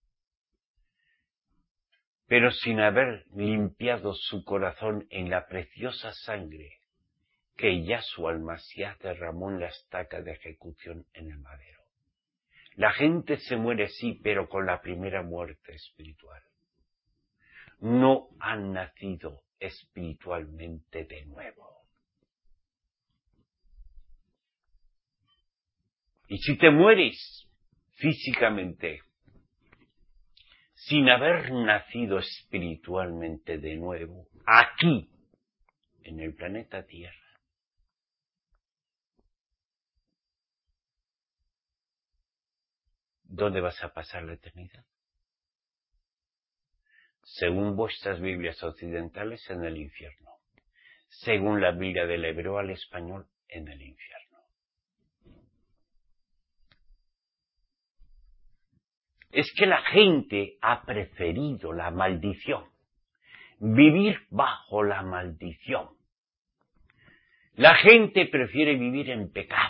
pero sin haber limpiado su corazón en la preciosa sangre que Yahshua el Mashiach derramó en la estaca de ejecución en el madero. La gente se muere, sí, pero con la primera muerte espiritual. No han nacido espiritualmente de nuevo. Y si te mueres físicamente sin haber nacido espiritualmente de nuevo, aquí, en el planeta Tierra, ¿dónde vas a pasar la eternidad? Según vuestras Biblias occidentales, en el infierno. Según la Biblia del hebreo al español, en el infierno. Es que la gente ha preferido la maldición, vivir bajo la maldición. La gente prefiere vivir en pecado.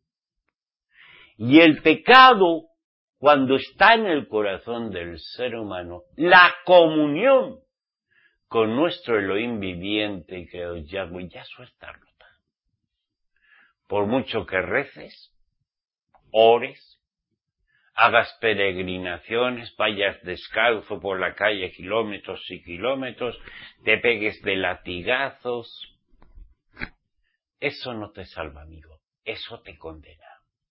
Y el pecado, cuando está en el corazón del ser humano, la comunión con nuestro Elohim viviente y creador Yahweh, Yahshua está rota. Por mucho que reces, ores, hagas peregrinaciones, vayas descalzo por la calle kilómetros y kilómetros, te pegues de latigazos, eso no te salva, amigo, eso te condena.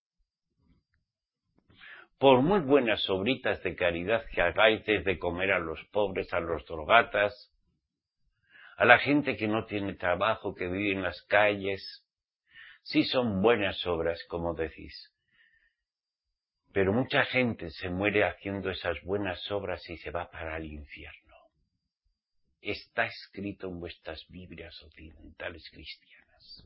Por muy buenas obritas de caridad que hagáis, de comer a los pobres, a los drogatas, a la gente que no tiene trabajo, que vive en las calles, sí son buenas obras, como decís. Pero mucha gente se muere haciendo esas buenas obras y se va para el infierno. Está escrito en vuestras Biblias occidentales cristianas.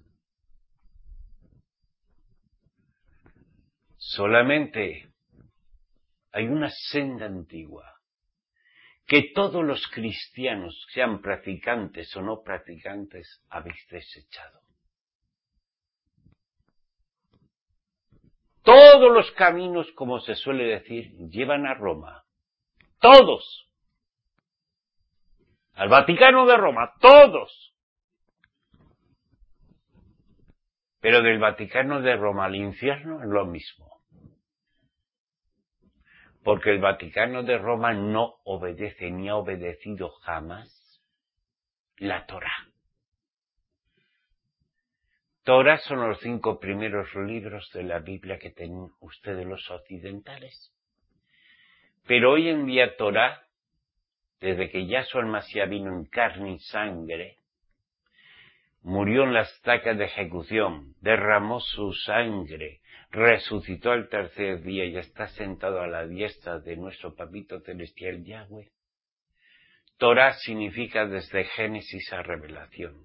Solamente hay una senda antigua que todos los cristianos, sean practicantes o no practicantes, habéis desechado. Todos los caminos, como se suele decir, llevan a Roma. Todos. Al Vaticano de Roma. Todos. Pero del Vaticano de Roma al infierno es lo mismo. Porque el Vaticano de Roma no obedece ni ha obedecido jamás la Torá. Torá son los 5 primeros libros de la Biblia que tienen ustedes los occidentales. Pero hoy en día Torá desde que Yahshua el Mashiach vino en carne y sangre, murió en la estaca de ejecución, derramó su sangre, resucitó al tercer día y está sentado a la diestra de nuestro Papito Celestial Yahweh. Torah significa desde Génesis a Revelación,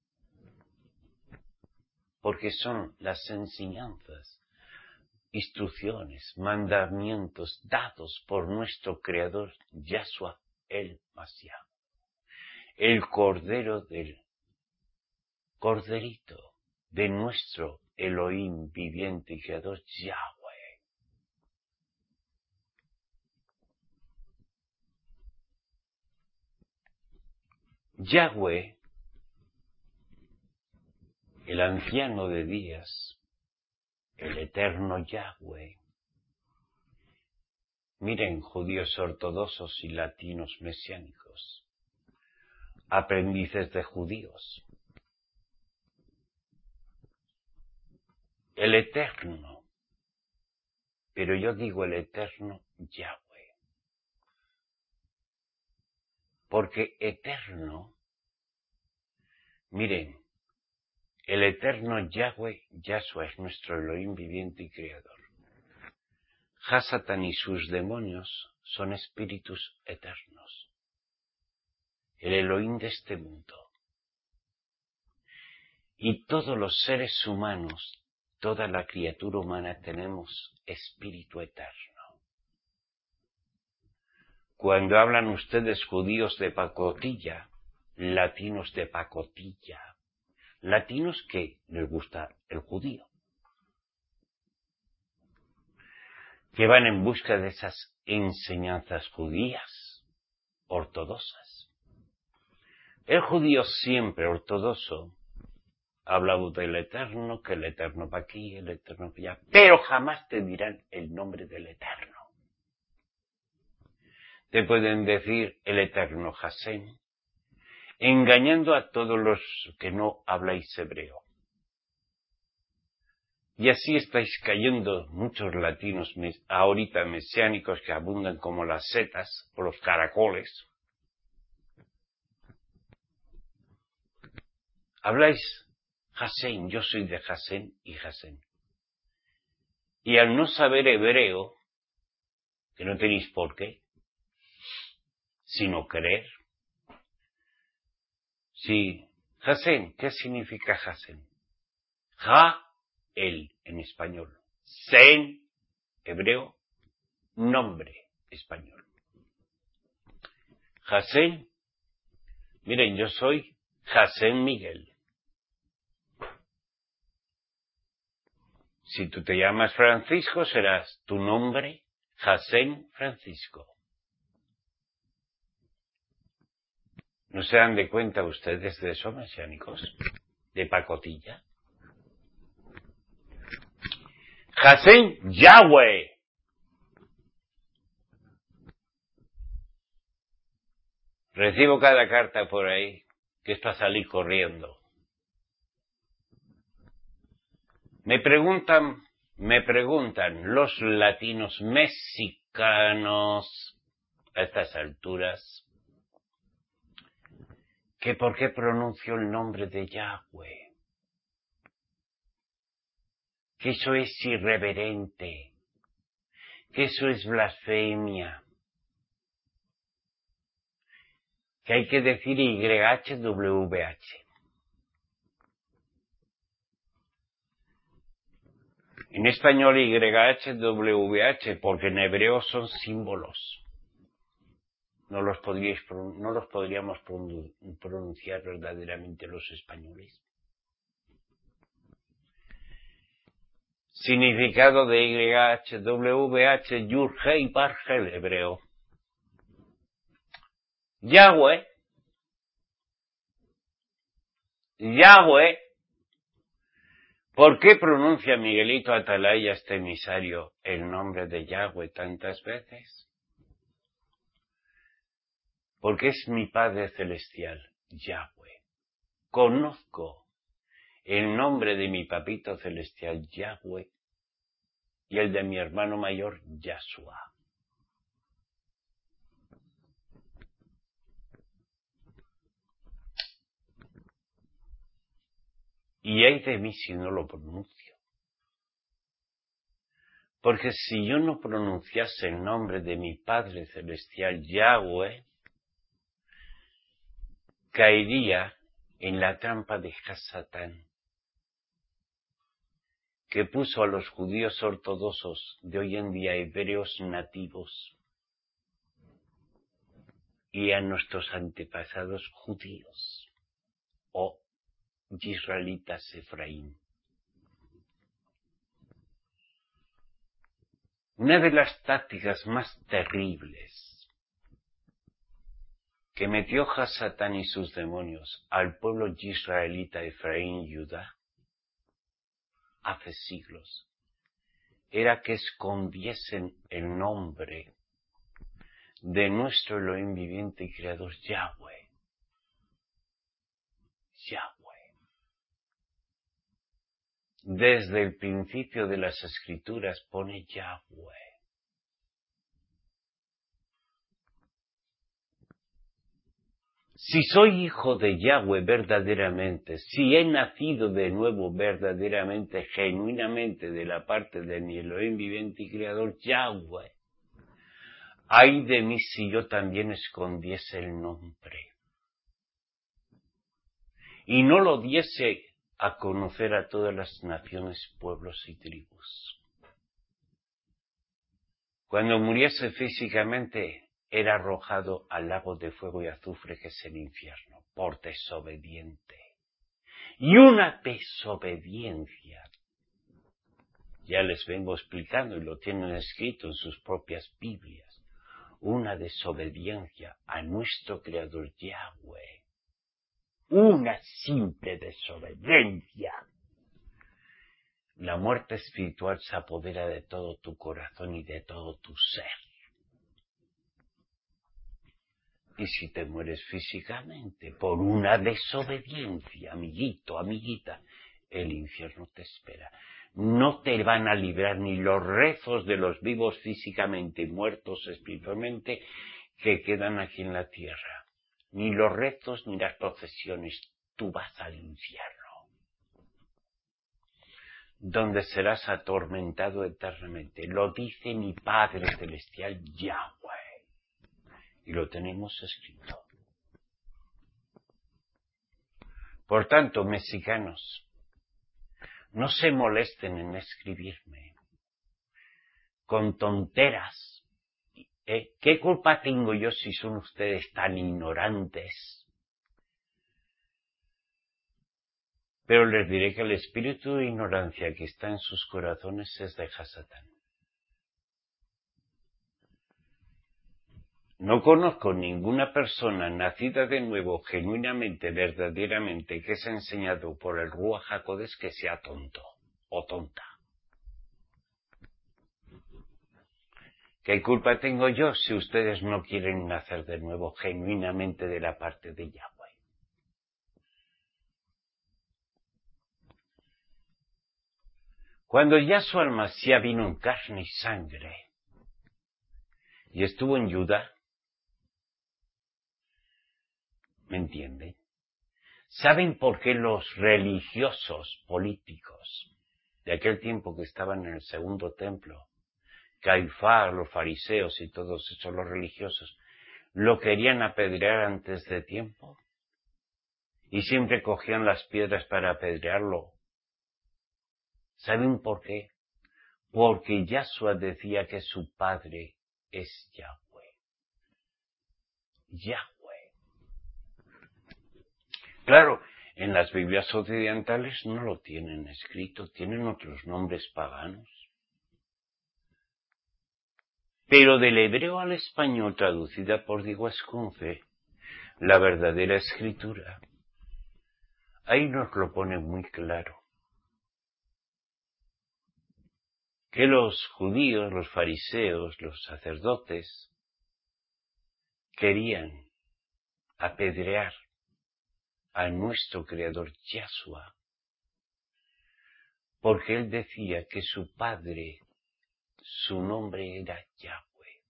porque son las enseñanzas, instrucciones, mandamientos dados por nuestro Creador Yahshua el Mashiach, el corderito de nuestro Elohim viviente y Creador Yahweh. Yahweh, el anciano de días, el eterno Yahweh. Miren, judíos ortodoxos y latinos mesiánicos, aprendices de judíos. El eterno, pero yo digo el eterno Yahweh, porque eterno, miren, el eterno Yahweh, Yahshua es nuestro Elohim viviente y creador. Hasatán y sus demonios son espíritus eternos, el Elohim de este mundo. Y todos los seres humanos, toda la criatura humana tenemos espíritu eterno. Cuando hablan ustedes judíos de pacotilla, latinos de pacotilla, latinos que les gusta el judío, que van en busca de esas enseñanzas judías, ortodoxas. El judío siempre ortodoxo ha hablado del Eterno, que el Eterno va aquí, el Eterno va allá, pero jamás te dirán el nombre del Eterno. Te pueden decir el Eterno Hashem, engañando a todos los que no habláis hebreo. Y así estáis cayendo muchos latinos ahorita mesiánicos que abundan como las setas o los caracoles. Habláis Hashem, yo soy de Hashem y Hashem. Y al no saber hebreo, que no tenéis por qué, sino creer. Sí, Hashem, ¿qué significa Hashem? Ja, él, en español. Sen, hebreo, nombre, español. Hashem, miren, yo soy Hashem Miguel. Si tú te llamas Francisco, serás tu nombre Hashem Francisco. ¿No se dan de cuenta ustedes de eso, mesiánicos? De pacotilla. Hashem Yahweh. Recibo cada carta por ahí que es para salir corriendo. Me preguntan los latinos mexicanos a estas alturas que por qué pronuncio el nombre de Yahweh, que eso es irreverente, que eso es blasfemia, que hay que decir YHWH. En español YHWH, porque en hebreo son símbolos. No los podríamos pronunciar verdaderamente los españoles. Significado de YHWH, Yud Hei Vav Hei, hebreo. Yahweh. ¿Por qué pronuncia Miguelito Atalaya, este emisario, el nombre de Yahweh tantas veces? Porque es mi Padre Celestial, Yahweh. Conozco el nombre de mi Papito Celestial, Yahweh, y el de mi hermano mayor, Yahshua. Y ay de mí si no lo pronuncio. Porque si yo no pronunciase el nombre de mi Padre Celestial, Yahweh, caería en la trampa de Hasatán, que puso a los judíos ortodoxos de hoy en día, hebreos nativos, y a nuestros antepasados judíos, o israelitas Efraín. Una de las tácticas más terribles que metió Hasatán y sus demonios al pueblo israelita Efraín y Judá hace siglos era que escondiesen el nombre de nuestro Elohim viviente y creador Yahweh. Yahweh. Desde el principio de las Escrituras pone Yahweh. Si soy hijo de Yahweh verdaderamente, si he nacido de nuevo verdaderamente, genuinamente de la parte de mi Elohim viviente y creador Yahweh, ay de mí si yo también escondiese el nombre y no lo diese a conocer a todas las naciones, pueblos y tribus. Cuando muriese físicamente, era arrojado al lago de fuego y azufre que es el infierno, por desobediente. Y una desobediencia, ya les vengo explicando y lo tienen escrito en sus propias Biblias, una desobediencia a nuestro Creador Yahweh, una simple desobediencia. La muerte espiritual se apodera de todo tu corazón y de todo tu ser. Y si te mueres físicamente por una desobediencia, amiguito, amiguita, el infierno te espera. No te van a librar ni los rezos de los vivos físicamente y muertos espiritualmente que quedan aquí en la tierra. Ni los rezos ni las procesiones. Tú vas al infierno, donde serás atormentado eternamente. Lo dice mi Padre Celestial Yahweh. Y lo tenemos escrito. Por tanto, mexicanos, no se molesten en escribirme con tonteras. ¿Qué culpa tengo yo si son ustedes tan ignorantes? Pero les diré que el espíritu de ignorancia que está en sus corazones es de Hasatán. No conozco ninguna persona nacida de nuevo, genuinamente, verdaderamente, que sea enseñado por el Ruach HaKodesh que sea tonto o tonta. ¿Qué culpa tengo yo si ustedes no quieren nacer de nuevo, genuinamente de la parte de Yahweh? Cuando Yahshua el Mashiach vino en carne y sangre y estuvo en Judá, ¿me entienden? ¿Saben por qué los religiosos políticos de aquel tiempo que estaban en el segundo templo, Caifás, los fariseos y todos esos, los religiosos, lo querían apedrear antes de tiempo? Y siempre cogían las piedras para apedrearlo. ¿Saben por qué? Porque Yahshua decía que su padre es Yahweh. Yahweh. Claro, en las Biblias occidentales no lo tienen escrito, tienen otros nombres paganos. Pero del hebreo al español, traducida por Diego Ascunce, la verdadera escritura, ahí nos lo pone muy claro. Que los judíos, los fariseos, los sacerdotes, querían apedrear a nuestro Creador Yahshua, porque él decía que su padre, su nombre era Yahweh.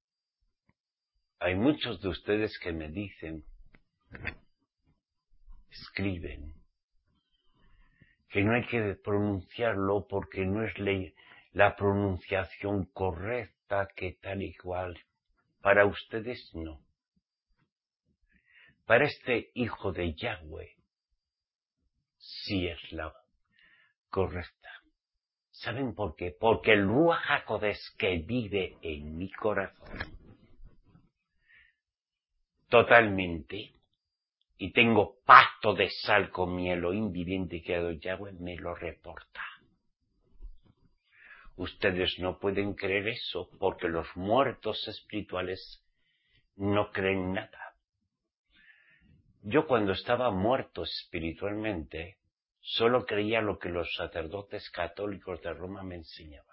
Hay muchos de ustedes que me dicen, escriben que no hay que pronunciarlo porque no es la pronunciación correcta, que tal y cual. Para ustedes no. Para este hijo de Yahweh sí es la correcta. ¿Saben por qué? Porque el Ruach HaKodesh que vive en mi corazón totalmente, y tengo pacto de sal con mi Elohim viviente creado Yahweh, me lo reporta. Ustedes no pueden creer eso porque los muertos espirituales no creen nada. Yo cuando estaba muerto espiritualmente, solo creía lo que los sacerdotes católicos de Roma me enseñaban.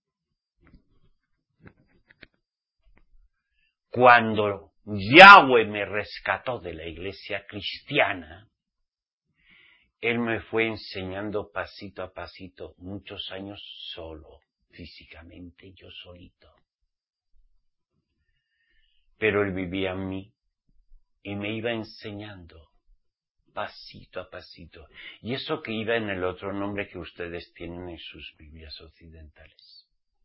Cuando Yahweh me rescató de la iglesia cristiana, Él me fue enseñando pasito a pasito, muchos años solo, físicamente, yo solito. Pero Él vivía en mí y me iba enseñando pasito a pasito. Y eso que iba en el otro nombre que ustedes tienen en sus Biblias occidentales.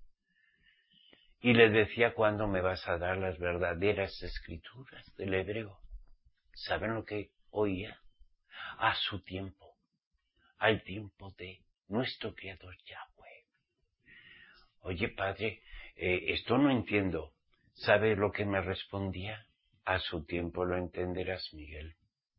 Y le decía, ¿cuándo me vas a dar las verdaderas escrituras del hebreo? ¿Saben lo que oía? A su tiempo, al tiempo de nuestro Creador Yahweh. Oye, padre, esto no entiendo. ¿Sabe lo que me respondía? A su tiempo lo entenderás, Miguel.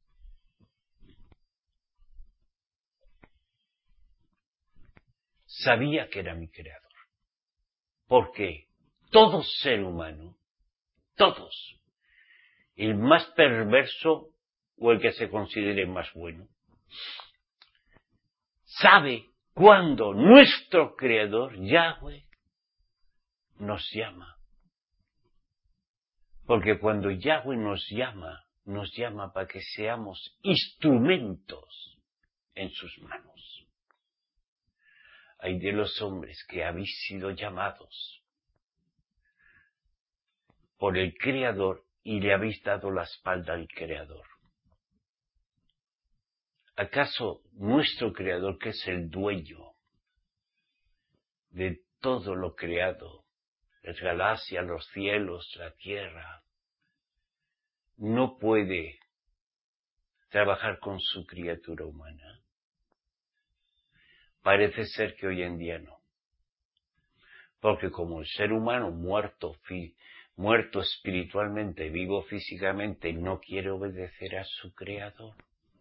Sabía que era mi Creador. Porque todo ser humano, todos, el más perverso o el que se considere más bueno, sabe cuándo nuestro Creador, Yahweh, nos llama. Porque cuando Yahweh nos llama para que seamos instrumentos en sus manos. Hay de los hombres que habéis sido llamados por el Creador y le habéis dado la espalda al Creador. ¿Acaso nuestro Creador, que es el dueño de todo lo creado, las galaxias, los cielos, la tierra, no puede trabajar con su criatura humana? Parece ser que hoy en día no. Porque como el ser humano muerto espiritualmente, vivo físicamente, no quiere obedecer a su Creador,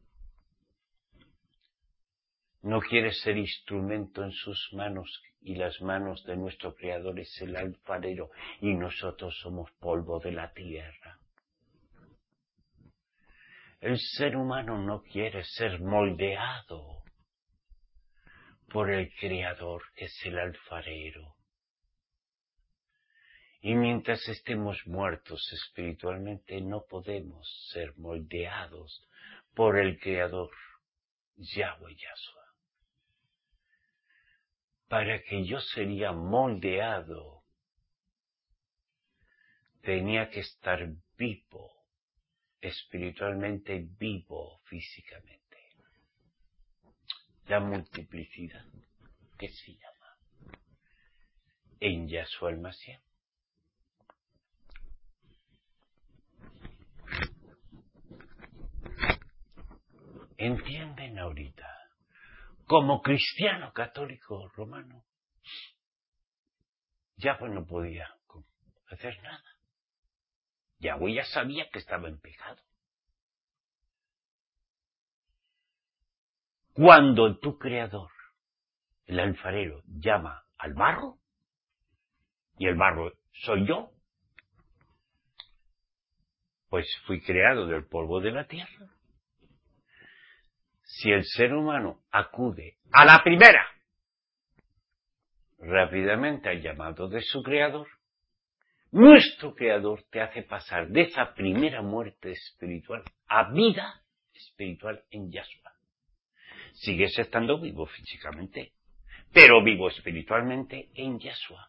no quiere ser instrumento en sus manos, y las manos de nuestro Creador es el alfarero, y nosotros somos polvo de la tierra. El ser humano no quiere ser moldeado por el Creador, que es el alfarero. Y mientras estemos muertos espiritualmente, no podemos ser moldeados por el Creador, Yahweh Yahshua. Para que yo sería moldeado, tenía que estar vivo, espiritualmente vivo físicamente. La multiplicidad, ¿qué se llama? En Yahshua el Mashiach. ¿Entienden ahorita? Como cristiano católico romano, Yahweh no podía hacer nada. Yahweh ya sabía que estaba en pecado. Cuando tu Creador, el alfarero, llama al barro, y el barro soy yo, pues fui creado del polvo de la tierra. Si el ser humano acude a la primera, rápidamente al llamado de su Creador, nuestro Creador te hace pasar de esa primera muerte espiritual a vida espiritual en Yahshua. Sigues estando vivo físicamente, pero vivo espiritualmente en Yahshua.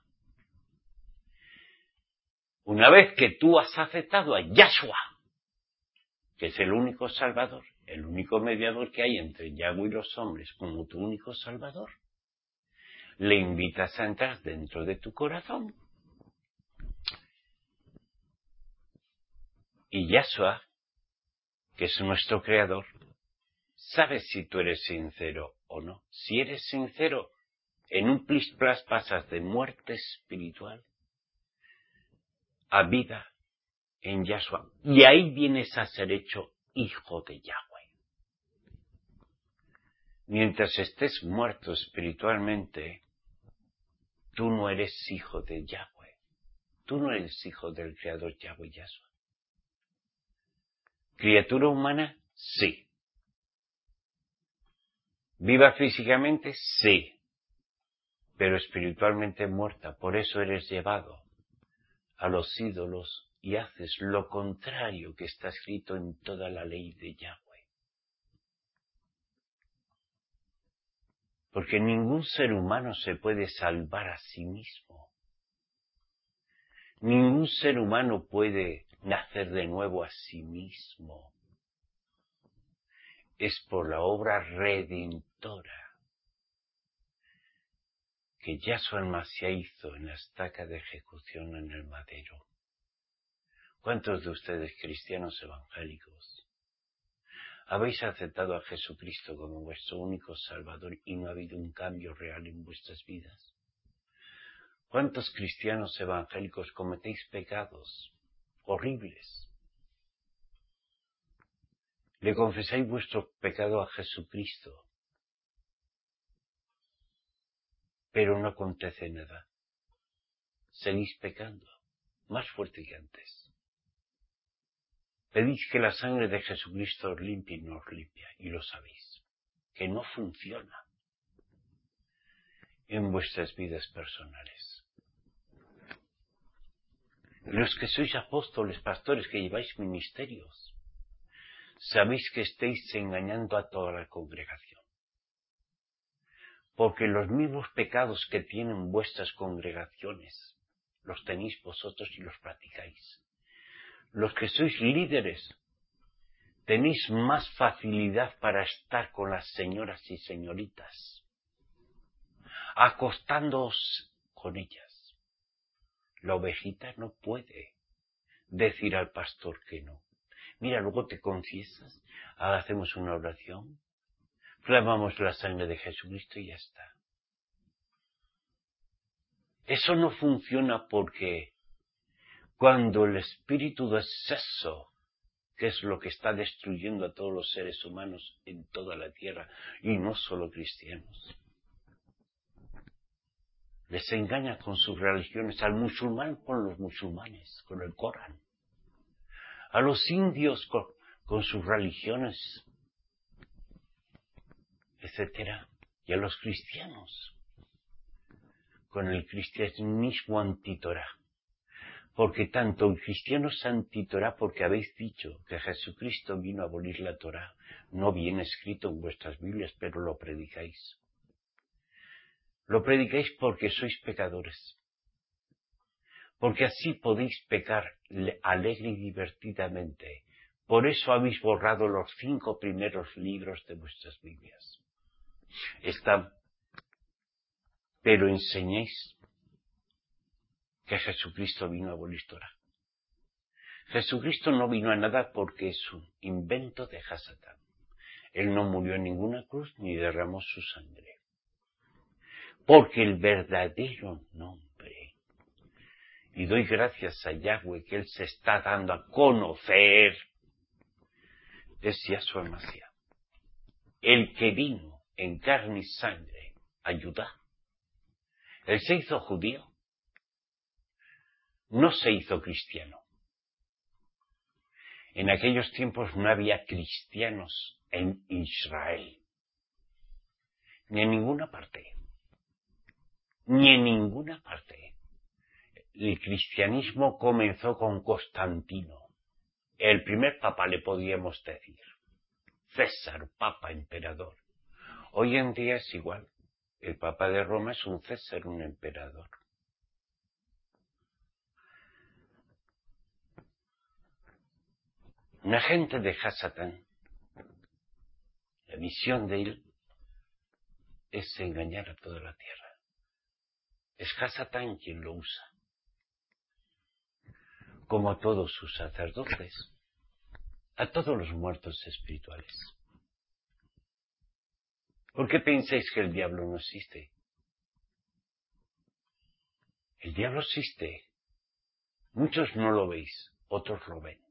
Una vez que tú has aceptado a Yahshua, que es el único Salvador, el único mediador que hay entre Yahweh y los hombres como tu único Salvador, le invitas a entrar dentro de tu corazón. Y Yahshua, que es nuestro Creador, sabe si tú eres sincero o no. Si eres sincero, en un plis-plas pasas de muerte espiritual a vida en Yahshua. Y ahí vienes a ser hecho hijo de Yahweh. Mientras estés muerto espiritualmente, tú no eres hijo de Yahweh. Tú no eres hijo del Creador Yahweh Yahshua. ¿Criatura humana? Sí. ¿Viva físicamente? Sí. Pero espiritualmente muerta. Por eso eres llevado a los ídolos y haces lo contrario que está escrito en toda la ley de Yahweh. Porque ningún ser humano se puede salvar a sí mismo. Ningún ser humano puede nacer de nuevo a sí mismo. Es por la obra redentora que Yahshua el Mashiach hizo en la estaca de ejecución en el madero. ¿Cuántos de ustedes, cristianos evangélicos, habéis aceptado a Jesucristo como vuestro único Salvador y no ha habido un cambio real en vuestras vidas? ¿Cuántos cristianos evangélicos cometéis pecados horribles? Le confesáis vuestro pecado a Jesucristo, pero no acontece nada. Seguís pecando, más fuerte que antes. Pedís que la sangre de Jesucristo os limpie y no os limpia, y lo sabéis, que no funciona en vuestras vidas personales. Los que sois apóstoles, pastores, que lleváis ministerios, sabéis que estáis engañando a toda la congregación. Porque los mismos pecados que tienen vuestras congregaciones, los tenéis vosotros y los practicáis. Los que sois líderes, tenéis más facilidad para estar con las señoras y señoritas, acostándoos con ellas. La ovejita no puede decir al pastor que no. Mira, luego te confiesas, hacemos una oración, clamamos la sangre de Jesucristo y ya está. Eso no funciona porque cuando el espíritu de sexo, que es lo que está destruyendo a todos los seres humanos en toda la tierra, y no solo cristianos, les engaña con sus religiones, al musulmán con los musulmanes, con el Corán, a los indios con sus religiones, etcétera, y a los cristianos con el cristianismo antitorá. Porque tanto el cristiano es antitorá porque habéis dicho que Jesucristo vino a abolir la Torá. No viene escrito en vuestras Biblias, pero lo predicáis. Lo predicáis porque sois pecadores. Porque así podéis pecar alegre y divertidamente. Por eso habéis borrado los 5 primeros libros de vuestras Biblias. Pero enseñáis que Jesucristo vino a abolir Torá. Jesucristo no vino a nada porque es un invento de Hasatán. Él no murió en ninguna cruz ni derramó su sangre. Porque el verdadero nombre, y doy gracias a Yahweh que Él se está dando a conocer, es Yahshua el Mashiach. El que vino en carne y sangre a ayudar. Él se hizo judío. No se hizo cristiano. En aquellos tiempos no había cristianos en Israel. Ni en ninguna parte. Ni en ninguna parte. El cristianismo comenzó con Constantino. El primer papa, le podíamos decir. César, papa, emperador. Hoy en día es igual. El papa de Roma es un César, un emperador. un agente de Hasatán. La misión de él es engañar a toda la tierra. Es Hasatán quien lo usa, como a todos sus sacerdotes, a todos los muertos espirituales. ¿Por qué pensáis que el diablo no existe? El diablo existe. Muchos no lo veis, otros lo ven.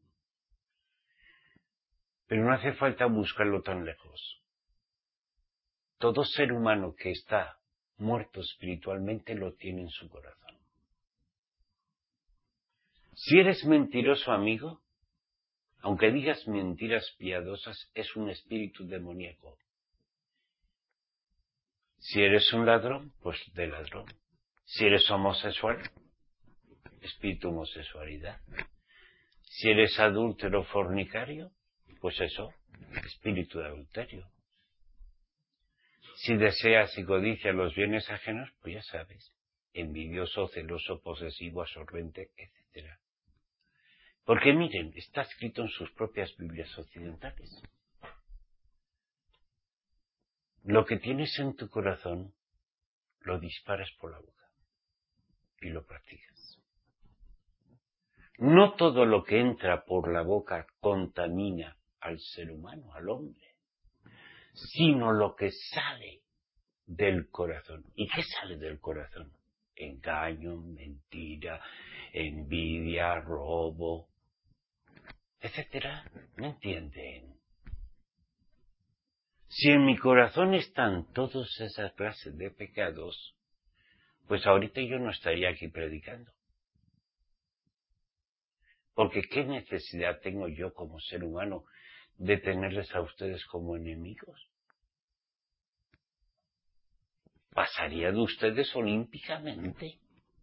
Pero no hace falta buscarlo tan lejos. Todo ser humano que está muerto espiritualmente lo tiene en su corazón. Si eres mentiroso, amigo, aunque digas mentiras piadosas, es un espíritu demoníaco. Si eres un ladrón, pues de ladrón. Si eres homosexual, espíritu homosexualidad. Si eres adúltero fornicario, pues eso, espíritu de adulterio. Si deseas y codicias los bienes ajenos, pues ya sabes, envidioso, celoso, posesivo, absorbente, etc. Porque miren, está escrito en sus propias Biblias occidentales. Lo que tienes en tu corazón, lo disparas por la boca y lo practicas. No todo lo que entra por la boca contamina al ser humano, al hombre, sino lo que sale del corazón. ¿Y qué sale del corazón? Engaño, mentira, envidia, robo, etcétera. ¿Me entienden? Si en mi corazón están todas esas clases de pecados, pues ahorita yo no estaría aquí predicando. Porque ¿qué necesidad tengo yo como ser humano de tenerles a ustedes como enemigos? Pasaría de ustedes olímpicamente.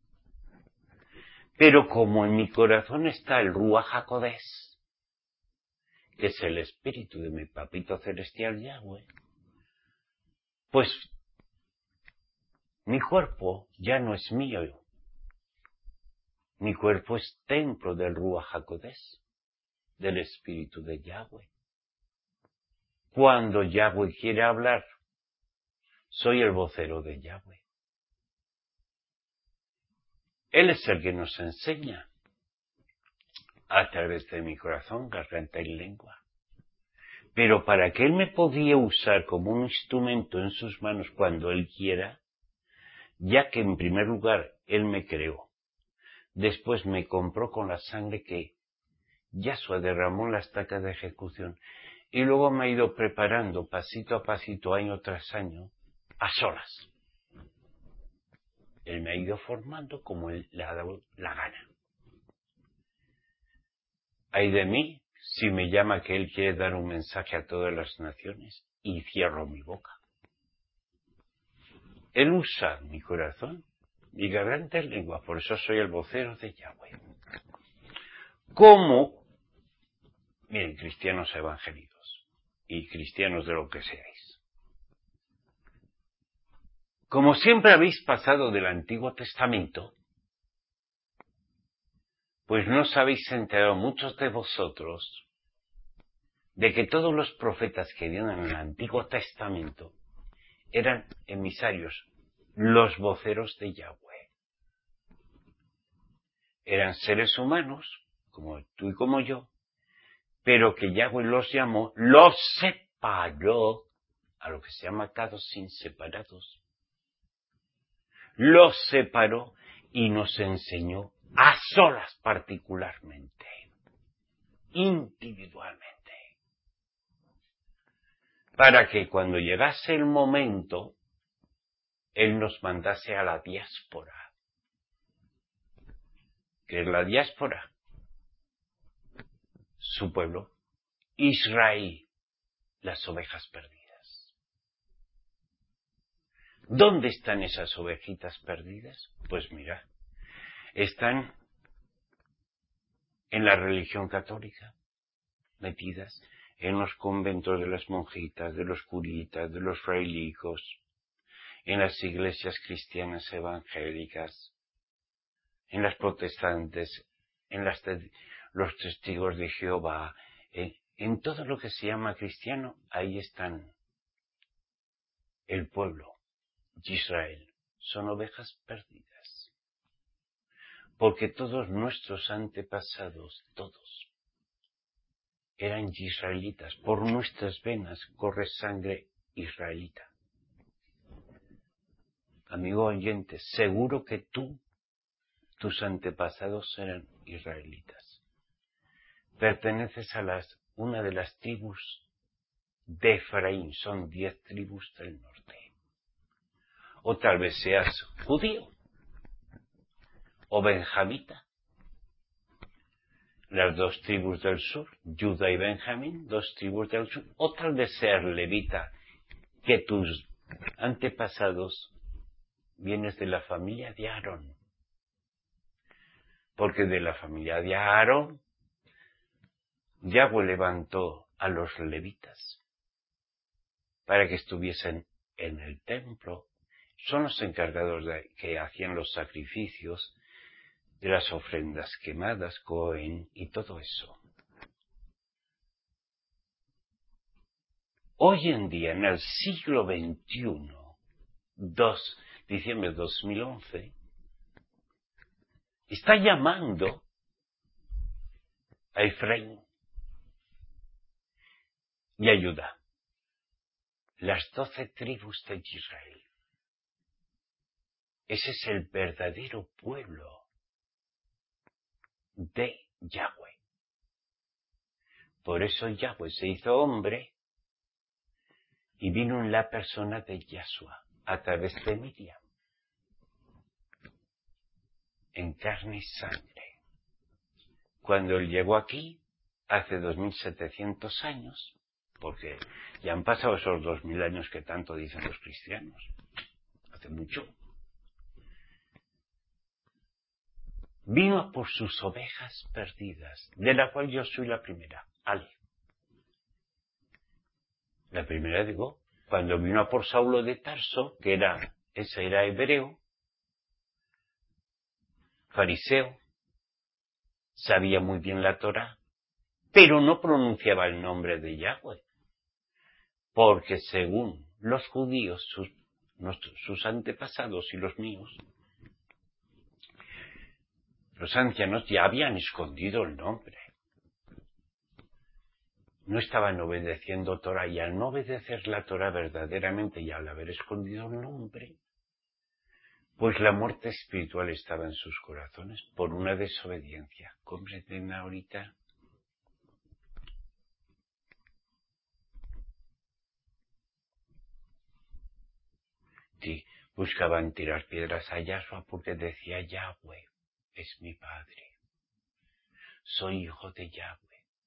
Pero como en mi corazón está el Ruach HaKodesh, que es el espíritu de mi papito celestial Yahweh, pues mi cuerpo ya no es mío. Mi cuerpo es templo del Ruach HaKodesh, del espíritu de Yahweh. Cuando Yahweh quiere hablar, soy el vocero de Yahweh. Él es el que nos enseña a través de mi corazón, garganta y lengua. Pero para que Él me podía usar como un instrumento en sus manos cuando Él quiera, ya que en primer lugar Él me creó, después me compró con la sangre que Yahshua derramó en la estaca de ejecución, y luego me ha ido preparando pasito a pasito, año tras año, a solas. Él me ha ido formando como Él le ha dado la gana. Ay de mí si me llama que Él quiere dar un mensaje a todas las naciones y cierro mi boca. Él usa mi corazón, mi garganta y lengua, por eso soy el vocero de Yahweh. ¿Cómo? Miren, cristianos evangélicos y cristianos de lo que seáis. Como siempre habéis pasado del Antiguo Testamento, pues no os habéis enterado muchos de vosotros de que todos los profetas que vienen en el Antiguo Testamento eran emisarios, los voceros de Yahweh. Eran seres humanos, como tú y como yo, pero que Yahweh los llamó, los separó, a lo que se llama Kadoshim, separados. Los separó y nos enseñó a solas particularmente, individualmente, para que cuando llegase el momento, Él nos mandase a la diáspora. ¿Qué es la diáspora? Su pueblo, Israel, las ovejas perdidas. ¿Dónde están esas ovejitas perdidas? Pues mira, están en la religión católica, metidas en los conventos de las monjitas, de los curitas, de los frailicos, en las iglesias cristianas evangélicas, en las protestantes, en los testigos de Jehová, En todo lo que se llama cristiano, ahí están el pueblo de Israel. Son ovejas perdidas. Porque todos nuestros antepasados, todos, eran israelitas. Por nuestras venas corre sangre israelita. Amigo oyente, seguro que tus antepasados eran israelitas. Perteneces a una de las tribus de Efraín, son 10 tribus del norte. O tal vez seas judío o benjamita. Las 2 tribus del sur, Judá y Benjamín, 2 tribus del sur. O tal vez seas levita, que tus antepasados vienes de la familia de Aarón. Porque de la familia de Aarón, Yahweh levantó a los levitas para que estuviesen en el templo. Son los encargados que hacían los sacrificios, de las ofrendas quemadas, Cohen y todo eso. Hoy en día, en el siglo XXI, diciembre de 2011, está llamando a Efraín y a Judá, las 12 tribus de Israel. Ese es el verdadero pueblo de Yahweh. Por eso Yahweh se hizo hombre y vino en la persona de Yahshua a través de Miriam, en carne y sangre. Cuando él llegó aquí, hace 2700 años, porque ya han pasado esos 2000 años que tanto dicen los cristianos, hace mucho, vino por sus ovejas perdidas, de la cual yo soy la primera. Ale. La primera, digo, cuando vino a por Saulo de Tarso, ese era hebreo, fariseo, sabía muy bien la Torá, pero no pronunciaba el nombre de Yahweh, porque según los judíos, sus antepasados y los míos, los ancianos ya habían escondido el nombre. No estaban obedeciendo Torah, y al no obedecer la Torah verdaderamente y al haber escondido el nombre, pues la muerte espiritual estaba en sus corazones por una desobediencia. ¿Comprenden ahorita? Sí, buscaban tirar piedras a Yahshua porque decía Yahweh es mi padre. Soy hijo de Yahweh.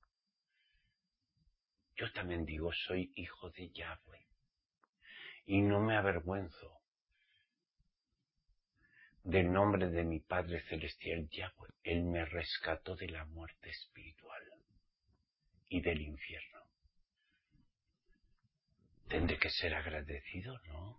Yo también digo, soy hijo de Yahweh. Y no me avergüenzo del nombre de mi Padre Celestial Yahweh. Él me rescató de la muerte espiritual y del infierno. Tendré que ser agradecido, ¿no?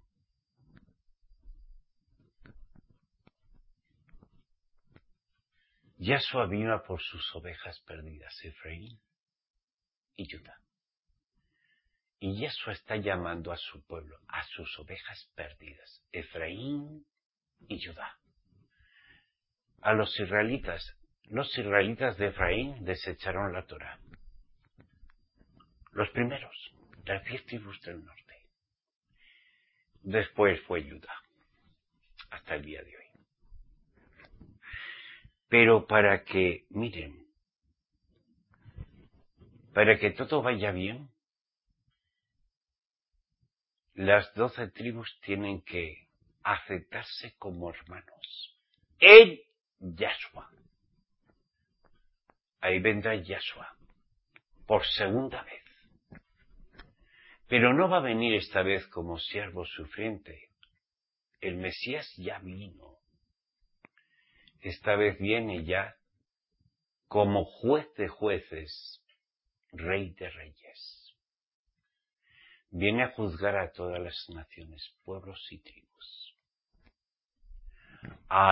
Yahshua vino por sus ovejas perdidas, Efraín y Judá. Y Yahshua está llamando a su pueblo, a sus ovejas perdidas, Efraín y Judá. A los israelitas de Efraín desecharon la Torá. Los primeros, las 10 tribus del norte. Después fue Judá, hasta el día de hoy. Pero para que, miren, para que todo vaya bien, las 12 tribus tienen que aceptarse como hermanos en Yahshua. Ahí vendrá Yahshua por segunda vez. Pero no va a venir esta vez como siervo sufriente. El Mesías ya vino. Esta vez viene ya como juez de jueces, rey de reyes. Viene a juzgar a todas las naciones, pueblos y tribus.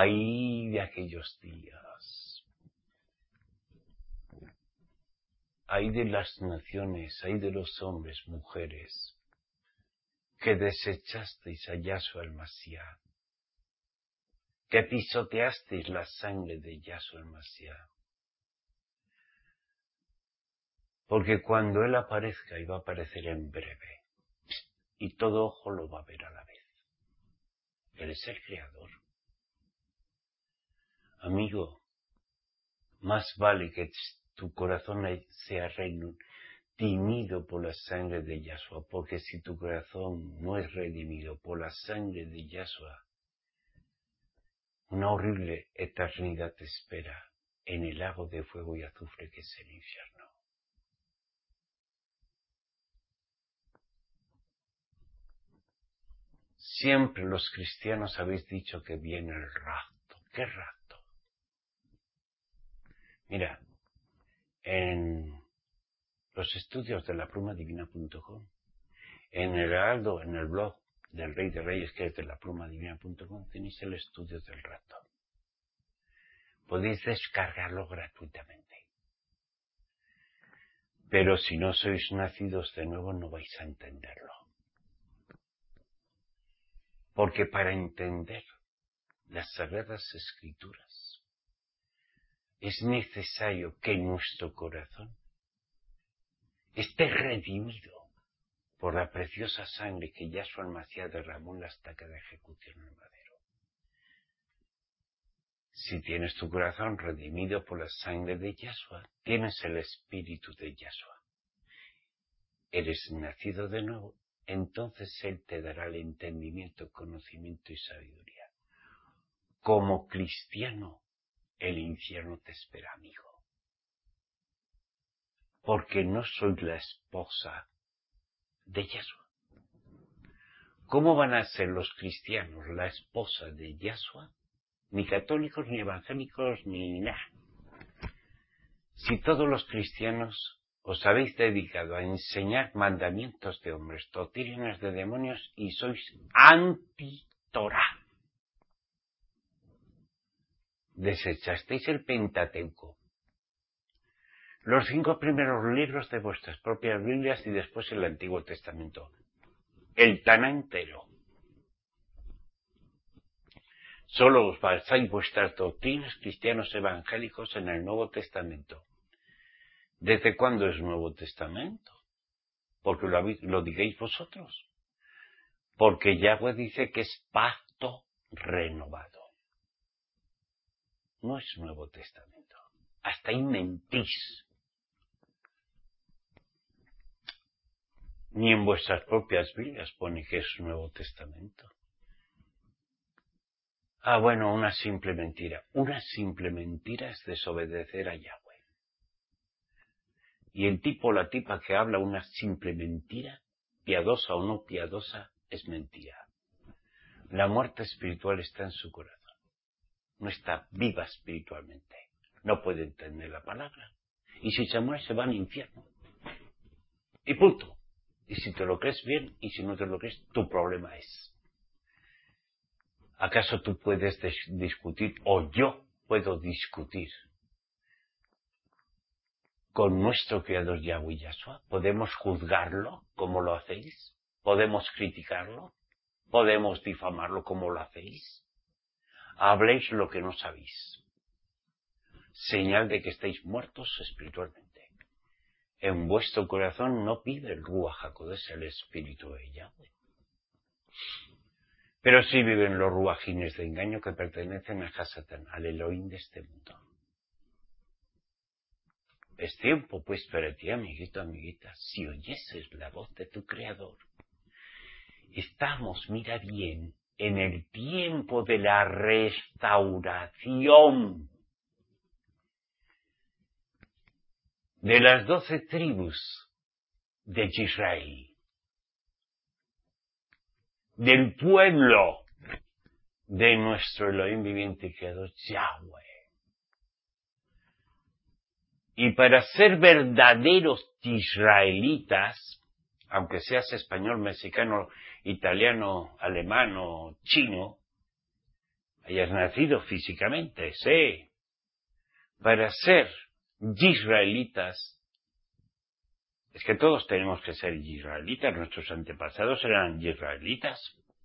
¡Ay de aquellos días! Ay de las naciones, ay de los hombres, mujeres, que desechasteis a Yahshua el Mashiach, que pisoteasteis la sangre de Yahshua el Mashiach. Porque cuando Él aparezca, y va a aparecer en breve, y todo ojo lo va a ver a la vez. Él es el Creador. Amigo, más vale que tu corazón sea redimido por la sangre de Yahshua, porque si tu corazón no es redimido por la sangre de Yahshua, una horrible eternidad te espera en el lago de fuego y azufre que es el infierno. Siempre los cristianos habéis dicho que viene el rapto. ¿Qué rapto? Mira, en los estudios de laplumadivina.com, en el Heraldo, en el blog del Rey de Reyes, que es de laplumadivina.com, tenéis el estudio del rapto. Podéis descargarlo gratuitamente. Pero si no sois nacidos de nuevo, no vais a entenderlo. Porque para entender las Sagradas Escrituras es necesario que nuestro corazón esté redimido por la preciosa sangre que Yahshua el Mashiach derramó en la estaca de ejecución en el madero. Si tienes tu corazón redimido por la sangre de Yahshua, tienes el espíritu de Yahshua. Eres nacido de nuevo, entonces Él te dará el entendimiento, conocimiento y sabiduría. Como cristiano, el infierno te espera, amigo. Porque no soy la esposa de Yahshua. ¿Cómo van a ser los cristianos la esposa de Yahshua? Ni católicos, ni evangélicos, ni nada. Si todos los cristianos os habéis dedicado a enseñar mandamientos de hombres, doctrinas de demonios y sois anti-Torah. Desechasteis el Pentateuco, los 5 primeros libros de vuestras propias Biblias y después el Antiguo Testamento. El Taná entero. Solo os basáis vuestras doctrinas cristianos evangélicos en el Nuevo Testamento. ¿Desde cuándo es Nuevo Testamento? Porque lo digáis vosotros. Porque Yahweh dice que es pacto renovado. No es Nuevo Testamento. Hasta ahí mentís. Ni en vuestras propias Biblias pone que es Nuevo Testamento. Ah, bueno, una simple mentira. Una simple mentira es desobedecer a Yahweh. Y el tipo o la tipa que habla una simple mentira, piadosa o no piadosa, es mentira. La muerte espiritual está en su corazón. No está viva espiritualmente. No puede entender la palabra. Y si se muere se va al infierno. Y punto. Y si te lo crees bien, y si no te lo crees, tu problema es. ¿Acaso tú puedes discutir, o yo puedo discutir con nuestro Creador Yahweh Yahshua? ¿Podemos juzgarlo como lo hacéis? ¿Podemos criticarlo? ¿Podemos difamarlo como lo hacéis? Habléis lo que no sabéis. Señal de que estáis muertos espiritualmente. En vuestro corazón no vive el Ruach HaKodesh, el Espíritu de Yahweh. Pero sí viven los ruajines de engaño que pertenecen a Hasatán, al Elohim de este mundo. Es tiempo, pues, para ti, amiguito, amiguita, si oyeses la voz de tu Creador. Estamos, mira bien, en el tiempo de la restauración de las 12 tribus de Israel, del pueblo de nuestro Elohim viviente y Creador Yahweh. Y para ser verdaderos israelitas, aunque seas español, mexicano, italiano, alemán o chino, hayas nacido físicamente, sí. Para ser israelitas Es que todos tenemos que ser israelitas, nuestros antepasados eran israelitas.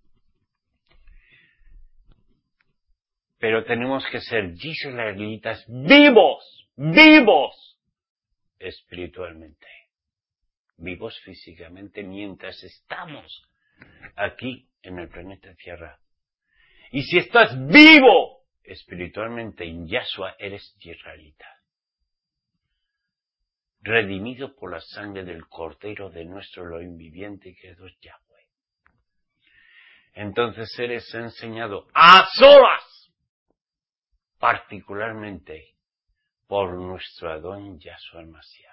Pero tenemos que ser israelitas vivos espiritualmente, vivos físicamente mientras estamos aquí en el planeta Tierra. Y si estás vivo espiritualmente en Yahshua, eres israelita. Redimido por la sangre del Cordero de nuestro Elohim viviente, que es Yahweh. Entonces eres enseñado a solas, particularmente por nuestro Adón Yahshua el Mashiach.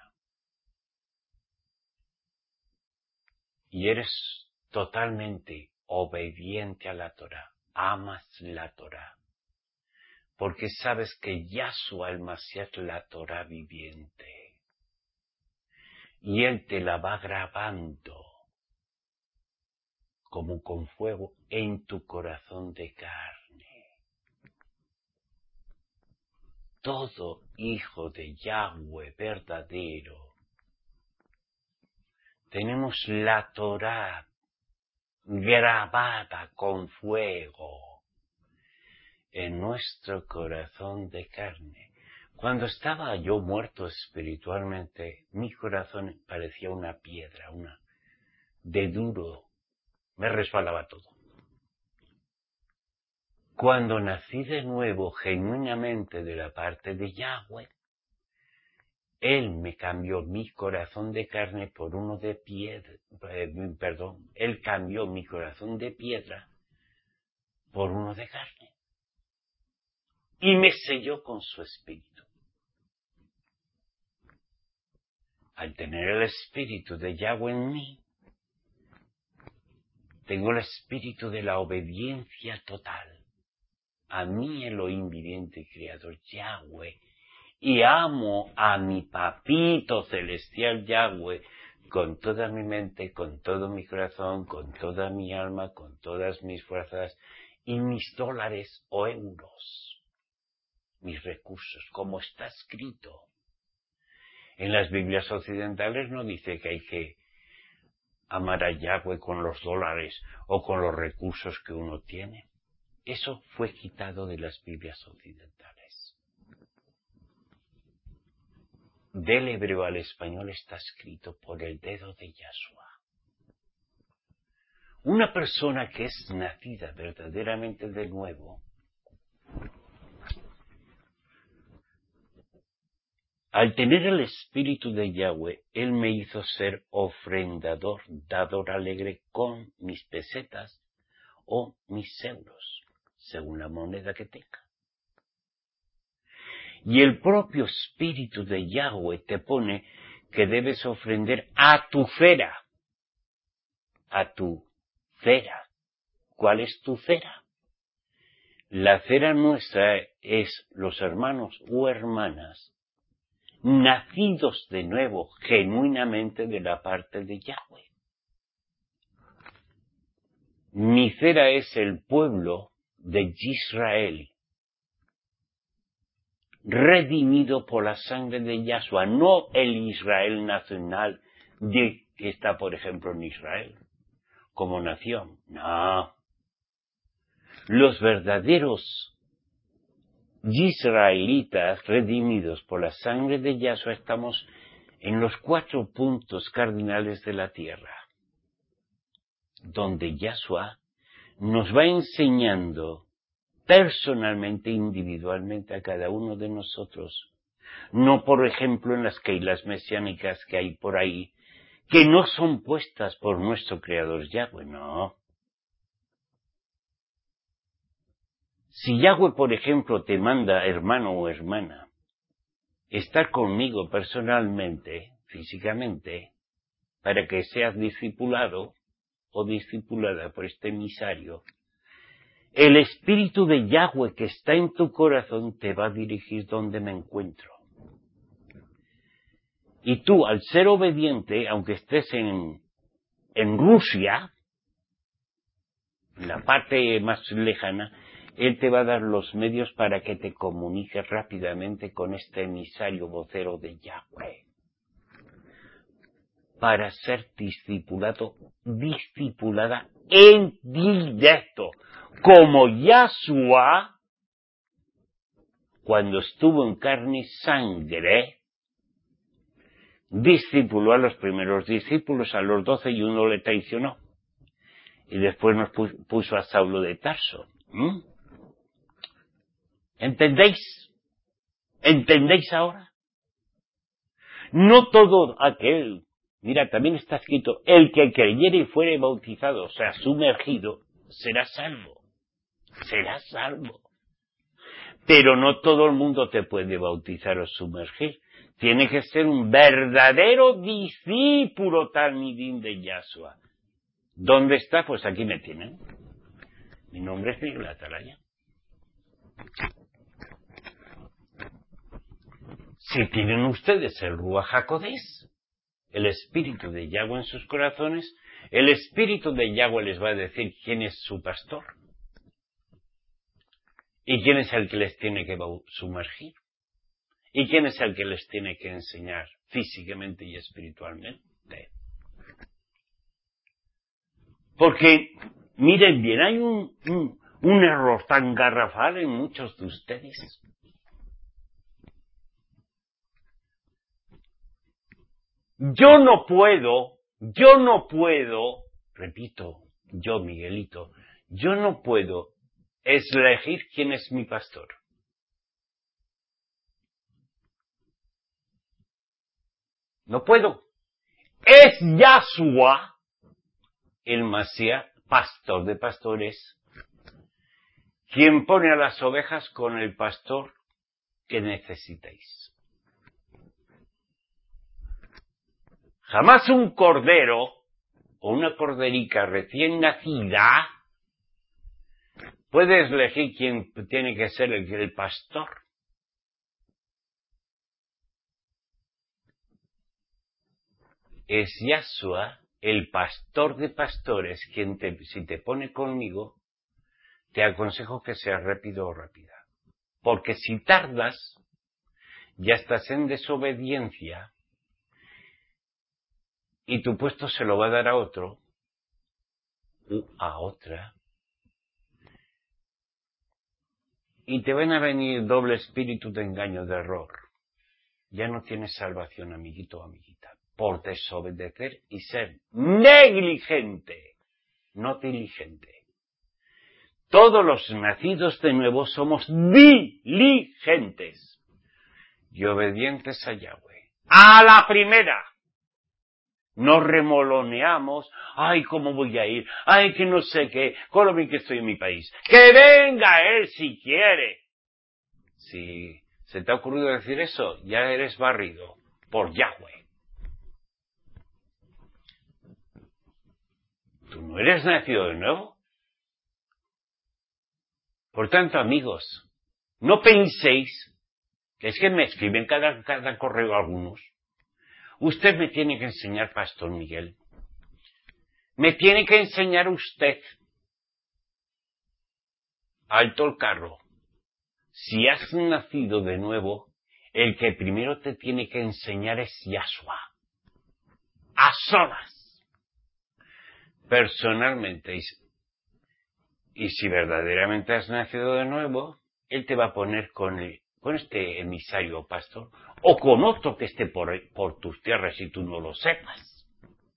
Y eres totalmente obediente a la Torah, amas la Torah, porque sabes que Yahshua el Mashiach es la Torah viviente. Y Él te la va grabando como con fuego en tu corazón de carne. Todo hijo de Yahweh verdadero, tenemos la Torah grabada con fuego en nuestro corazón de carne. Cuando estaba yo muerto espiritualmente, mi corazón parecía una piedra, de duro, me resbalaba todo. Cuando nací de nuevo, genuinamente de la parte de Yahweh, Él me cambió mi corazón de carne por uno de piedra, Él cambió mi corazón de piedra por uno de carne. Y me selló con su espíritu. Al tener el espíritu de Yahweh en mí, tengo el espíritu de la obediencia total a mi Elohim viviente creador Yahweh, y amo a mi papito celestial Yahweh con toda mi mente, con todo mi corazón, con toda mi alma, con todas mis fuerzas y mis dólares o euros, mis recursos, como está escrito. En las Biblias occidentales no dice que hay que amar a Yahweh con los dólares o con los recursos que uno tiene. Eso fue quitado de las Biblias occidentales. Del hebreo al español está escrito por el dedo de Yahshua. Una persona que es nacida verdaderamente de nuevo, al tener el espíritu de Yahweh, Él me hizo ser ofrendador, dador alegre con mis pesetas o mis euros, según la moneda que tenga. Y el propio espíritu de Yahweh te pone que debes ofrender a tu cera. A tu cera. ¿Cuál es tu cera? La cera nuestra es los hermanos o hermanas nacidos de nuevo, genuinamente de la parte de Yahweh. Mi cera es el pueblo de Israel, redimido por la sangre de Yahshua, no el Israel nacional que está, por ejemplo, en Israel, como nación. No. Los verdaderos israelitas redimidos por la sangre de Yahshua estamos en los 4 puntos cardinales de la tierra, donde Yahshua nos va enseñando personalmente, individualmente a cada uno de nosotros. No, por ejemplo, en las keilas mesiánicas que hay por ahí, que no son puestas por nuestro Creador Yahweh, no. Si Yahweh, por ejemplo, te manda, hermano o hermana, estar conmigo personalmente, físicamente, para que seas discipulado o discipulada por este emisario, el espíritu de Yahweh que está en tu corazón te va a dirigir donde me encuentro. Y tú, al ser obediente, aunque estés en Rusia, en la parte más lejana, Él te va a dar los medios para que te comuniques rápidamente con este emisario vocero de Yahweh. para ser discipulada en directo, como Yahshua, cuando estuvo en carne y sangre, discipuló a los primeros discípulos, a los 12, y uno le traicionó. Y después nos puso a Saulo de Tarso. ¿Entendéis? ¿Entendéis ahora? No todo aquel, mira, también está escrito, el que creyere y fuere bautizado, o sea, sumergido, será salvo. Será salvo. Pero no todo el mundo te puede bautizar o sumergir. Tiene que ser un verdadero discípulo talmidín de Yahshua. ¿Dónde está? Pues aquí me tienen. Mi nombre es Miguel Atalaya. Si tienen ustedes el Ruach HaKodesh, el Espíritu de Yahweh en sus corazones, el Espíritu de Yahweh les va a decir quién es su pastor y quién es el que les tiene que sumergir y quién es el que les tiene que enseñar físicamente y espiritualmente. Porque, miren bien, hay un error tan garrafal en muchos de ustedes. Yo no puedo, repito, yo, Miguelito, yo no puedo elegir quién es mi pastor. No puedo. Es Yahshua, el Masías, pastor de pastores, quien pone a las ovejas con el pastor que necesitáis. Jamás un cordero o una corderica recién nacida puede elegir quién tiene que ser el pastor. Es Yahshua, el pastor de pastores, quien si te pone conmigo, te aconsejo que seas rápido o rápida. Porque si tardas, ya estás en desobediencia y tu puesto se lo va a dar a otro u a otra. Y te van a venir doble espíritu de engaño, de error. Ya no tienes salvación, amiguito o amiguita, por desobedecer y ser negligente, no diligente. Todos los nacidos de nuevo somos diligentes y obedientes a Yahweh. ¡A la primera! Nos remoloneamos, ¡ay, cómo voy a ir! ¡Ay, que no sé qué! ¡Con lo bien que estoy en mi país! ¡Que venga él si quiere! Si se te ha ocurrido decir eso, ya eres barrido por Yahweh. ¿Tú no eres nacido de nuevo? Por tanto, amigos, no penséis que es que me escriben cada correo algunos. Usted me tiene que enseñar, Pastor Miguel. Me tiene que enseñar usted. Alto el carro. Si has nacido de nuevo, el que primero te tiene que enseñar es Yahshua. A solas. Personalmente. Y si verdaderamente has nacido de nuevo, él te va a poner con este emisario pastor, o con otro que esté por tus tierras y tú no lo sepas.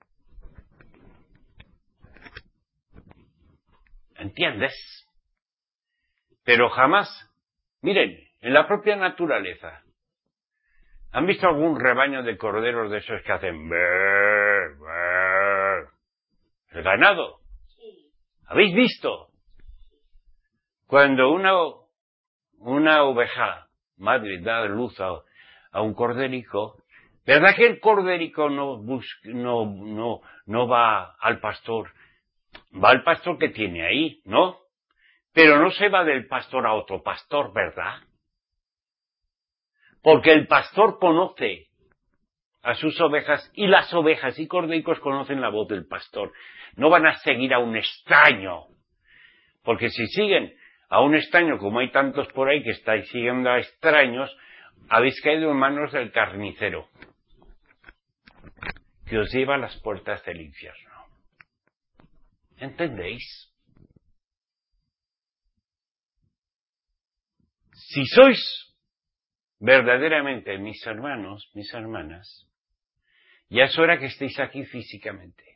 ¿Entiendes? Pero jamás, miren, en la propia naturaleza, ¿han visto algún rebaño de corderos de esos que hacen brr, brr? ¿El ganado? ¿Habéis visto? Cuando una oveja madre da luz a un corderico, ¿verdad que el corderico no va al pastor? Va al pastor que tiene ahí, ¿no? Pero no se va del pastor a otro pastor, ¿verdad? Porque el pastor conoce a sus ovejas y las ovejas y cordericos conocen la voz del pastor. No van a seguir a un extraño. Porque si siguen a un extraño, como hay tantos por ahí que estáis siguiendo a extraños, habéis caído en manos del carnicero, que os lleva a las puertas del infierno. ¿Entendéis? Si sois verdaderamente mis hermanos, mis hermanas, ya es hora que estéis aquí físicamente.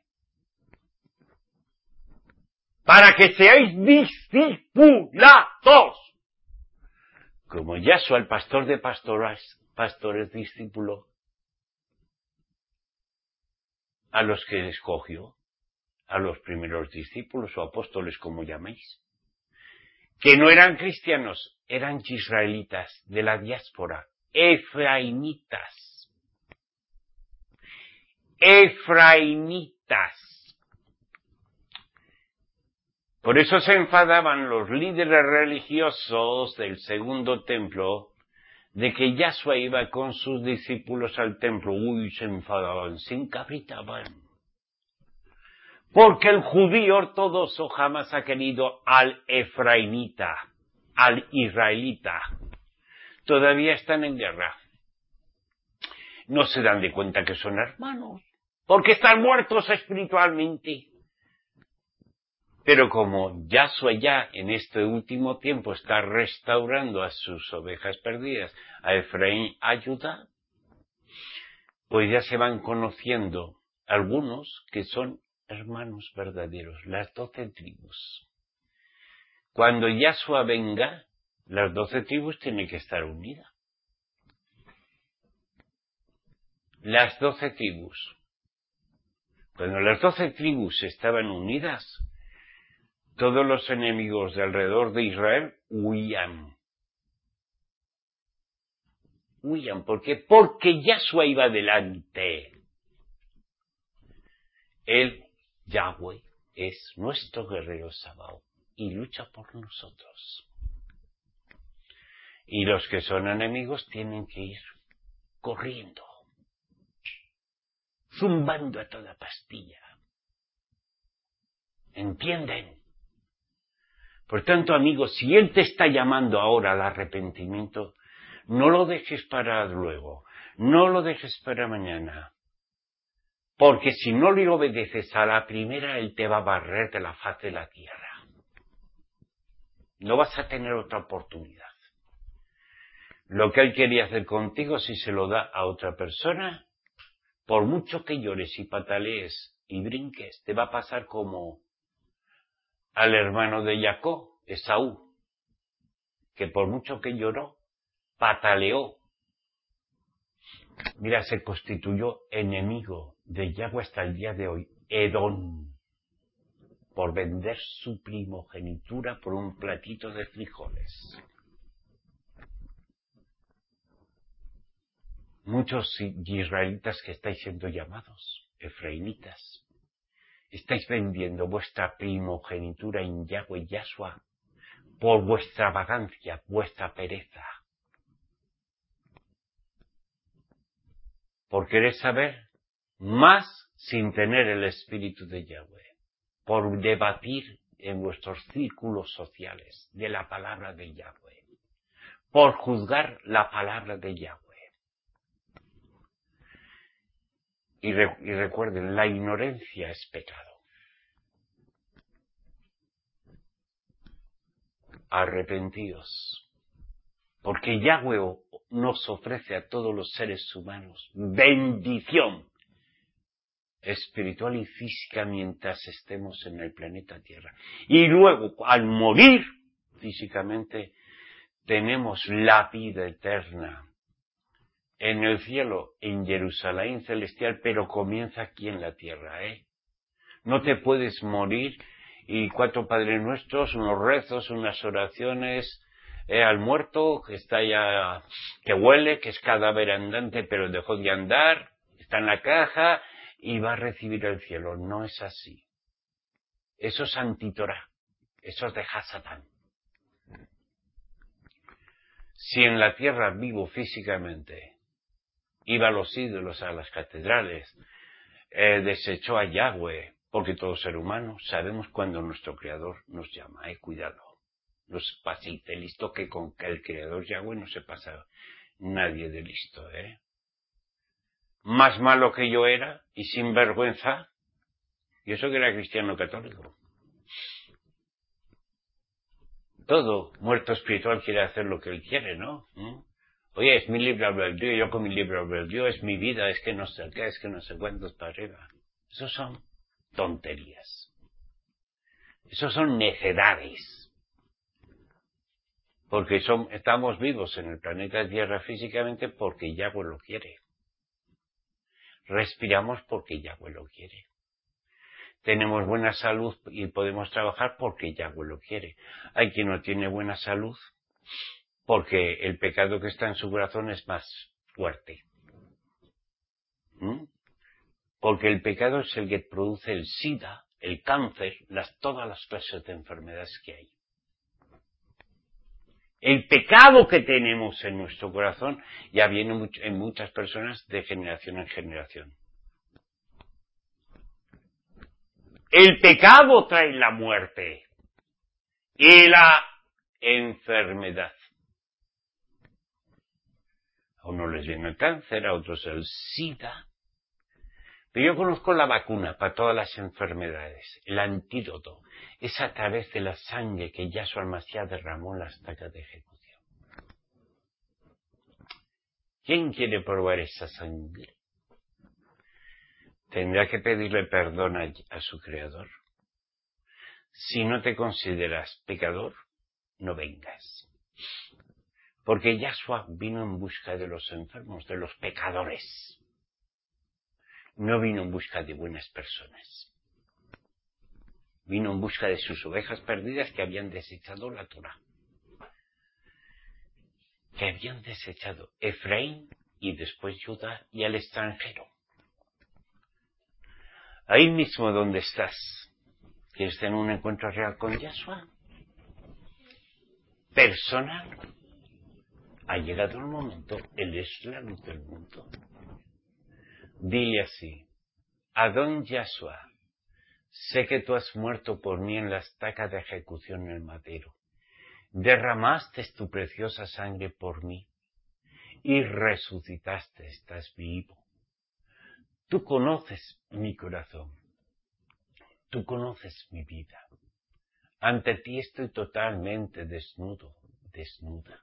Para que seáis discipulados. Como Yahshua, el pastor de pastores, discípulo a los que escogió, a los primeros discípulos o apóstoles, como llaméis, que no eran cristianos, eran israelitas de la diáspora, efraimitas. Por eso se enfadaban los líderes religiosos del segundo templo de que Yahshua iba con sus discípulos al templo. Se enfadaban, se encabritaban. Porque el judío ortodoxo jamás ha querido al efraimita, al israelita. Todavía están en guerra. No se dan de cuenta que son hermanos, porque están muertos espiritualmente. Pero como Yahshua ya en este último tiempo está restaurando a sus ovejas perdidas, a Efraín a Judá, pues ya se van conociendo algunos que son hermanos verdaderos, las 12 tribus. Cuando Yahshua venga, las 12 tribus tienen que estar unidas. Las 12 tribus. Cuando las 12 tribus estaban unidas, todos los enemigos de alrededor de Israel huían. ¿Por qué? Porque Yahshua iba delante. Él, Yahweh, es nuestro guerrero Sabaoth y lucha por nosotros. Y los que son enemigos tienen que ir corriendo, zumbando a toda pastilla. ¿Entienden? Por tanto, amigos, si Él te está llamando ahora al arrepentimiento, no lo dejes para luego, no lo dejes para mañana. Porque si no le obedeces a la primera, Él te va a barrer de la faz de la tierra. No vas a tener otra oportunidad. Lo que Él quería hacer contigo, si se lo da a otra persona, por mucho que llores y patalees y brinques, te va a pasar como al hermano de Jacob, Esaú, que por mucho que lloró, pataleó. Mira, se constituyó enemigo de Yahweh hasta el día de hoy, Edom, por vender su primogenitura por un platito de frijoles. Muchos israelitas que estáis siendo llamados, efraimitas, estáis vendiendo vuestra primogenitura en Yahweh Yahshua por vuestra vagancia, vuestra pereza. Por querer saber más sin tener el espíritu de Yahweh. Por debatir en vuestros círculos sociales de la palabra de Yahweh. Por juzgar la palabra de Yahweh. Y recuerden, la ignorancia es pecado. Arrepentíos. Porque Yahweh nos ofrece a todos los seres humanos bendición espiritual y física mientras estemos en el planeta Tierra. Y luego, al morir físicamente, tenemos la vida eterna en el cielo, en Jerusalén celestial, pero comienza aquí en la tierra, ¿eh? No te puedes morir y 4 Padres Nuestros, unos rezos, unas oraciones al muerto que está ya, que huele, que es cadáver andante, pero dejó de andar, está en la caja y va a recibir el cielo. No es así. Eso es antitorá. Eso es de Hasatán. Si en la tierra vivo físicamente iba a los ídolos, a las catedrales, desechó a Yahweh, porque todo ser humano sabemos cuando nuestro Creador nos llama, cuidado, no se paséis de listo, que con el Creador Yahweh no se pasa nadie de listo, más malo que yo era y sin vergüenza, y eso que era cristiano católico. Todo muerto espiritual quiere hacer lo que él quiere, ¿no? Oye, es mi libre albedrío, yo con mi libre albedrío, es mi vida, es que no sé qué, es que no sé cuántos para arriba. Esos son tonterías. Esos son necedades. Porque estamos vivos en el planeta Tierra físicamente porque Yahweh lo quiere. Respiramos porque Yahweh lo quiere. Tenemos buena salud y podemos trabajar porque Yahweh lo quiere. Hay quien no tiene buena salud porque el pecado que está en su corazón es más fuerte. Porque el pecado es el que produce el SIDA, el cáncer, todas las clases de enfermedades que hay. El pecado que tenemos en nuestro corazón ya viene en muchas personas de generación en generación. El pecado trae la muerte y la enfermedad. A unos les viene el cáncer, a otros el SIDA. Pero yo conozco la vacuna para todas las enfermedades. El antídoto es a través de la sangre que Yahshua Mashiach derramó en la estaca de ejecución. ¿Quién quiere probar esa sangre? Tendrá que pedirle perdón a su Creador. Si no te consideras pecador, no vengas. Porque Yahshua vino en busca de los enfermos, de los pecadores. No vino en busca de buenas personas. Vino en busca de sus ovejas perdidas que habían desechado la Torá. Que habían desechado Efraín y después Judá y al extranjero. Ahí mismo donde estás, ¿quieres tener un encuentro real con Yahshua? Personal. Ha llegado el momento, Él es la luz del mundo. Dile así: Adón Yahshua, sé que tú has muerto por mí en la estaca de ejecución en el madero. Derramaste tu preciosa sangre por mí y resucitaste, estás vivo. Tú conoces mi corazón, tú conoces mi vida. Ante ti estoy totalmente desnudo, desnuda.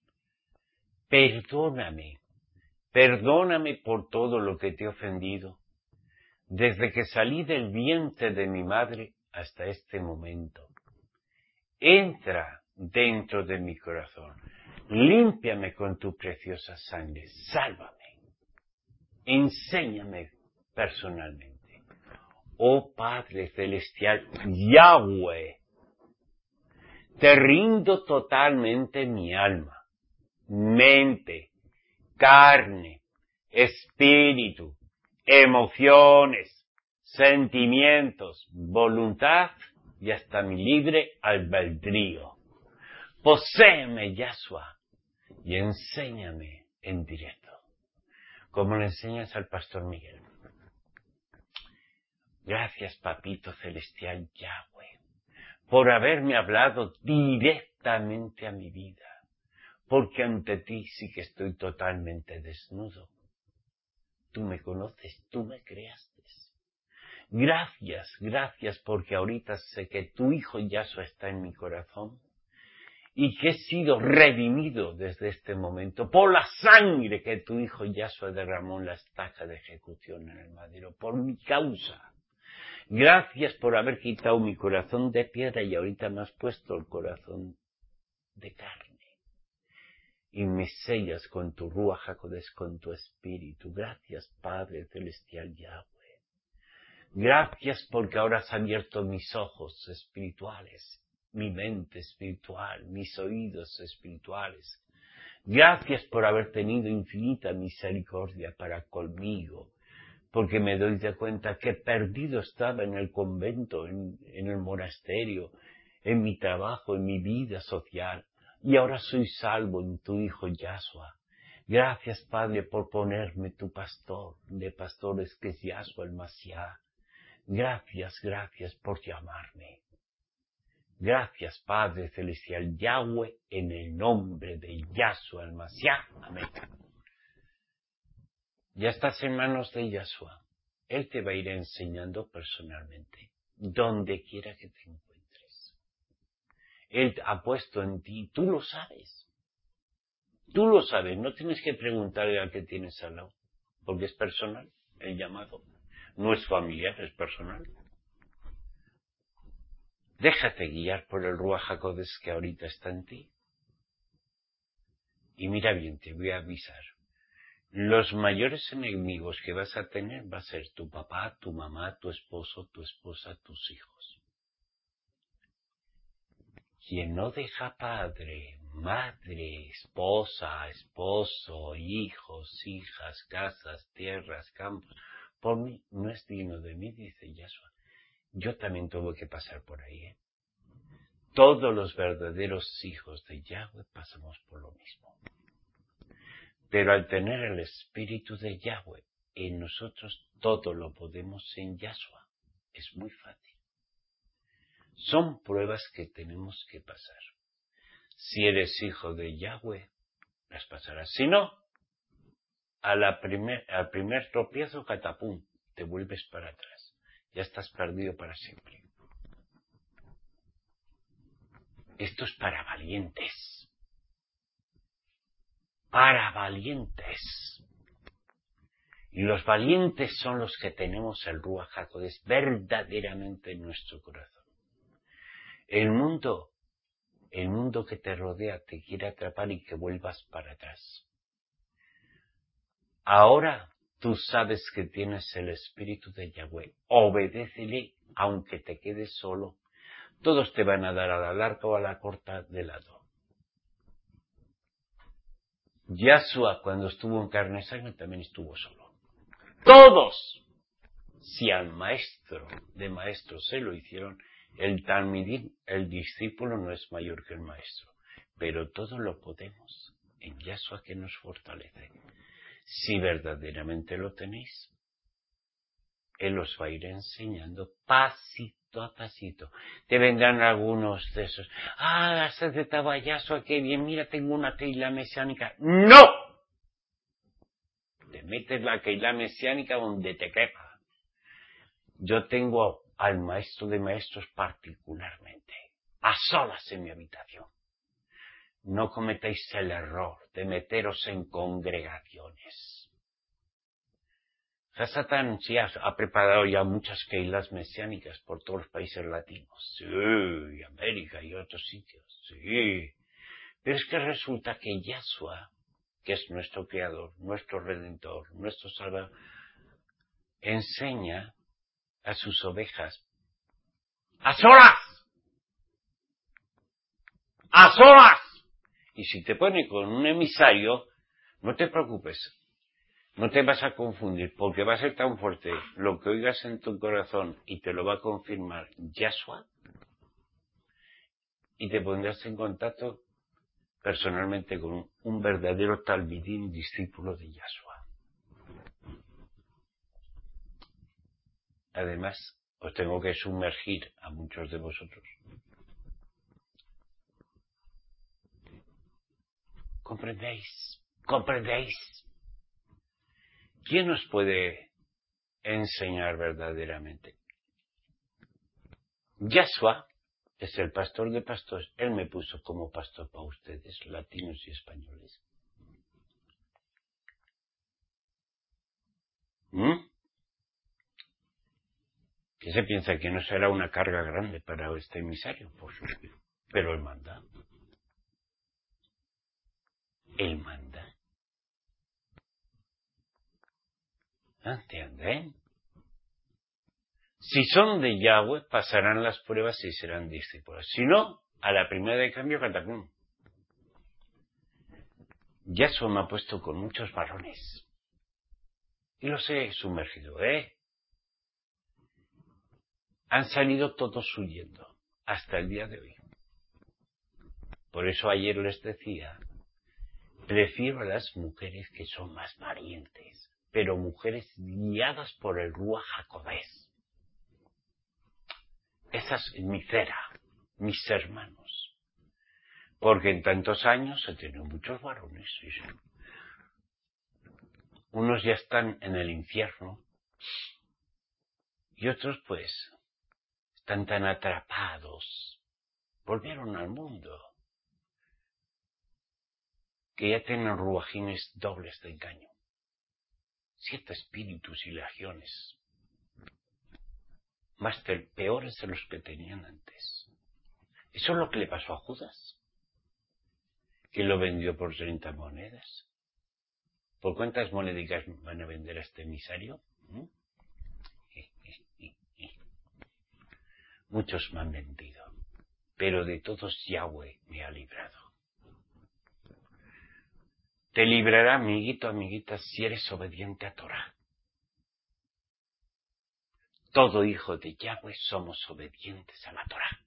Perdóname por todo lo que te he ofendido, desde que salí del vientre de mi madre hasta este momento. Entra dentro de mi corazón, límpiame con tu preciosa sangre, sálvame, enséñame personalmente. Oh Padre Celestial, Yahweh, te rindo totalmente mi alma, mente, carne, espíritu, emociones, sentimientos, voluntad y hasta mi libre albedrío. Poséeme, Yahshua, y enséñame en directo, como le enseñas al pastor Miguel. Gracias, Papito Celestial Yahweh, por haberme hablado directamente a mi vida, porque ante ti sí que estoy totalmente desnudo. Tú me conoces, tú me creaste. Gracias, porque ahorita sé que tu Hijo Yahshua está en mi corazón y que he sido redimido desde este momento por la sangre que tu Hijo Yahshua derramó en la estaca de ejecución en el madero, por mi causa. Gracias por haber quitado mi corazón de piedra y ahorita me has puesto el corazón de carne. Y me sellas con tu Ruach HaKodesh, con tu espíritu. Gracias, Padre Celestial Yahweh. Gracias porque ahora has abierto mis ojos espirituales, mi mente espiritual, mis oídos espirituales. Gracias por haber tenido infinita misericordia para conmigo, porque me doy de cuenta que perdido estaba en el convento, en el monasterio, en mi trabajo, en mi vida social, y ahora soy salvo en tu Hijo Yahshua. Gracias, Padre, por ponerme tu pastor de pastores, que es Yahshua el Mashiach. Gracias por llamarme. Gracias, Padre Celestial Yahweh, en el nombre de Yahshua el Mashiach. Amén. Ya estás en manos de Yahshua. Él te va a ir enseñando personalmente, donde quiera que te encuentres. Él ha puesto en ti, tú lo sabes. Tú lo sabes, no tienes que preguntarle al que tienes al lado, porque es personal, el llamado. No es familiar, es personal. Déjate guiar por el Ruach HaKodesh que ahorita está en ti. Y mira bien, te voy a avisar. Los mayores enemigos que vas a tener va a ser tu papá, tu mamá, tu esposo, tu esposa, tus hijos. Quien no deja padre, madre, esposa, esposo, hijos, hijas, casas, tierras, campos, por mí no es digno de mí, dice Yahshua. Yo también tuve que pasar por ahí, ¿eh? Todos los verdaderos hijos de Yahweh pasamos por lo mismo. Pero al tener el Espíritu de Yahweh en nosotros, todo lo podemos en Yahshua. Es muy fácil. Son pruebas que tenemos que pasar. Si eres hijo de Yahweh, las pasarás. Si no, al primer tropiezo, catapum, te vuelves para atrás. Ya estás perdido para siempre. Esto es para valientes. Para valientes. Y los valientes son los que tenemos el Ruach HaKodesh verdaderamente en nuestro corazón. El mundo que te rodea te quiere atrapar y que vuelvas para atrás. Ahora tú sabes que tienes el Espíritu de Yahweh. Obedécele aunque te quedes solo. Todos te van a dar a la larga o a la corta de lado. Yahshua, cuando estuvo en carne y sangre, también estuvo solo. ¡Todos! Si al maestro de maestros se lo hicieron, el talmidín, el discípulo, no es mayor que el maestro. Pero todo lo podemos en Yahshua que nos fortalece. Si verdaderamente lo tenéis, Él os va a ir enseñando pasito a pasito. Te vendrán algunos de esos. Haces de Yahshua, qué bien, mira, tengo una Keilah mesiánica. ¡No! Te metes la Keilah mesiánica donde te quepa. Yo tengo al maestro de maestros particularmente, a solas en mi habitación. No cometéis el error de meteros en congregaciones. Hasatán sí ha preparado ya muchas Keilahs mesiánicas por todos los países latinos. Sí, y América y otros sitios. Sí. Pero es que resulta que Yahshua, que es nuestro Creador, nuestro Redentor, nuestro Salvador, enseña a sus ovejas ¡a solas! ¡A solas! Y si te pone con un emisario, no te preocupes. No te vas a confundir, porque va a ser tan fuerte lo que oigas en tu corazón y te lo va a confirmar Yahshua, y te pondrás en contacto personalmente con un verdadero talmidín, discípulo de Yahshua. Además, os tengo que sumergir a muchos de vosotros. ¿Comprendéis? ¿Comprendéis? ¿Quién os puede enseñar verdaderamente? Yahshua es el pastor de pastores. Él me puso como pastor para ustedes, latinos y españoles. ¿Qué se piensa? ¿Que no será una carga grande para este emisario? Pues, pero él manda. Él manda. ¿Entienden? Si son de Yahweh, pasarán las pruebas y serán discípulos. Si no, a la primera de cambio, catacum. Yahshua me ha puesto con muchos varones. Y los he sumergido, Han salido todos huyendo, hasta el día de hoy. Por eso ayer les decía, prefiero a las mujeres que son más valientes, pero mujeres guiadas por el Ruach HaKodesh. Esa es mi cera, mis hermanos. Porque en tantos años he tenido muchos varones. Unos ya están en el infierno y otros pues están tan atrapados, volvieron al mundo, que ya tienen ruajines dobles de engaño. 7 espíritus y legiones, más peores de los que tenían antes. Eso es lo que le pasó a Judas, que lo vendió por 30 monedas. ¿Por cuántas monedicas van a vender a este emisario? Muchos me han vendido, pero de todos Yahweh me ha librado. Te librará, amiguito, amiguita, si eres obediente a Torah. Todo hijo de Yahweh somos obedientes a la Torah.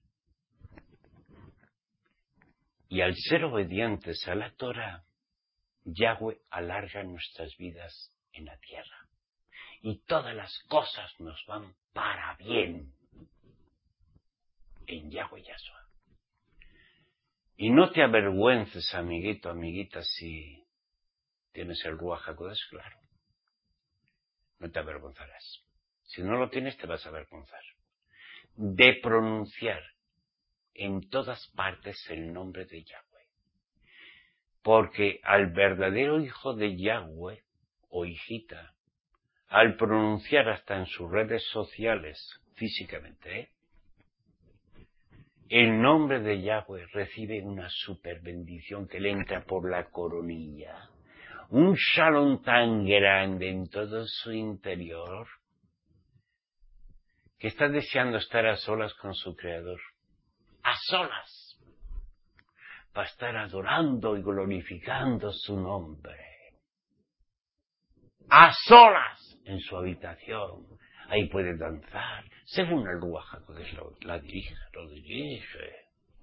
Y al ser obedientes a la Torah, Yahweh alarga nuestras vidas en la tierra. Y todas las cosas nos van para bien en Yahweh Yahshua. Y no te avergüences, amiguito, amiguita, si tienes el Ruach HaKodesh, claro. No te avergonzarás. Si no lo tienes, te vas a avergonzar. De pronunciar en todas partes el nombre de Yahweh. Porque al verdadero hijo de Yahweh, o hijita, al pronunciar hasta en sus redes sociales, físicamente, el nombre de Yahweh recibe una super bendición que le entra por la coronilla. Un shalom tan grande en todo su interior, que está deseando estar a solas con su Creador. A solas. Para estar adorando y glorificando su nombre. A solas en su habitación. Ahí puede danzar, según el Ruach HaKodesh lo dirige.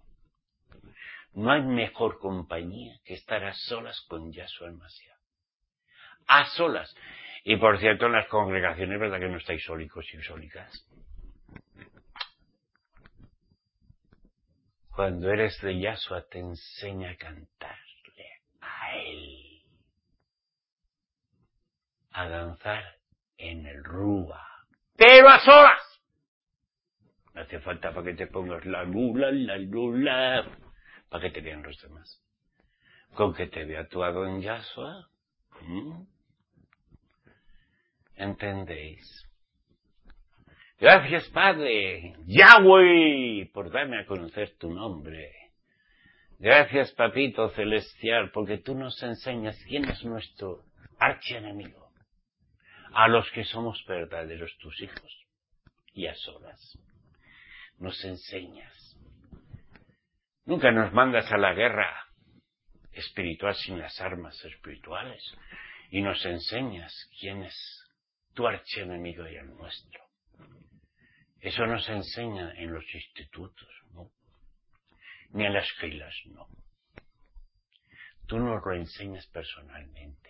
No hay mejor compañía que estar a solas con Yahshua el Mashiach. A solas. Y por cierto, en las congregaciones, ¿verdad que no estáis sólicos y sólicas? Cuando eres de Yahshua te enseña a cantarle a Él. A danzar en el Ruach. ¡Pero a solas! No hace falta para que te pongas la lula, para que te vean los demás. Con que te vea actuado en Yahshua. ¿Entendéis? Gracias, Padre, Yahweh, por darme a conocer tu nombre. Gracias, Papito Celestial, porque tú nos enseñas quién es nuestro archienemigo. A los que somos verdaderos tus hijos. Y a solas. Nos enseñas. Nunca nos mandas a la guerra espiritual sin las armas espirituales. Y nos enseñas quién es tu archienemigo y el nuestro. Eso nos enseña en los institutos, ¿no? Ni en las filas, no. Tú nos lo enseñas personalmente.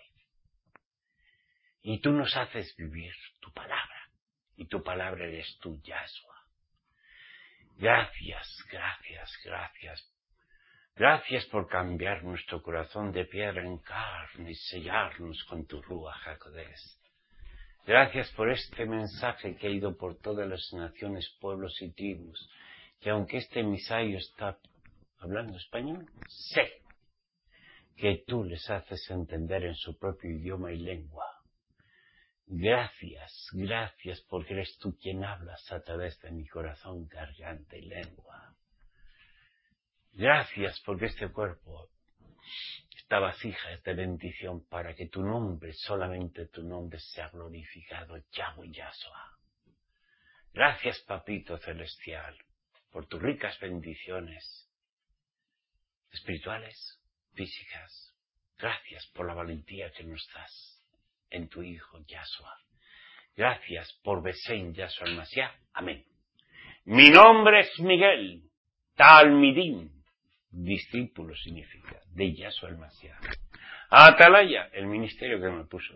Y tú nos haces vivir tu palabra. Y tu palabra eres tú, Yahshua. Gracias, gracias, gracias. Gracias por cambiar nuestro corazón de piedra en carne y sellarnos con tu Ruach HaKodesh. Gracias por este mensaje que ha ido por todas las naciones, pueblos y tribus, que aunque este emisario está hablando español, sé que tú les haces entender en su propio idioma y lengua. Gracias, gracias porque eres tú quien hablas a través de mi corazón, garganta y lengua. Gracias porque este cuerpo está vasija de bendición para que tu nombre, solamente tu nombre, sea glorificado, Yahweh Yahshua. Gracias, Papito Celestial, por tus ricas bendiciones espirituales, físicas. Gracias por la valentía que nos das en tu Hijo Yahshua. Gracias por Besén Yahshua el Mashiach. Amén. Mi nombre es Miguel, Talmidim. Discípulo significa, de Yahshua el Mashiach. Atalaya, el ministerio que me puso.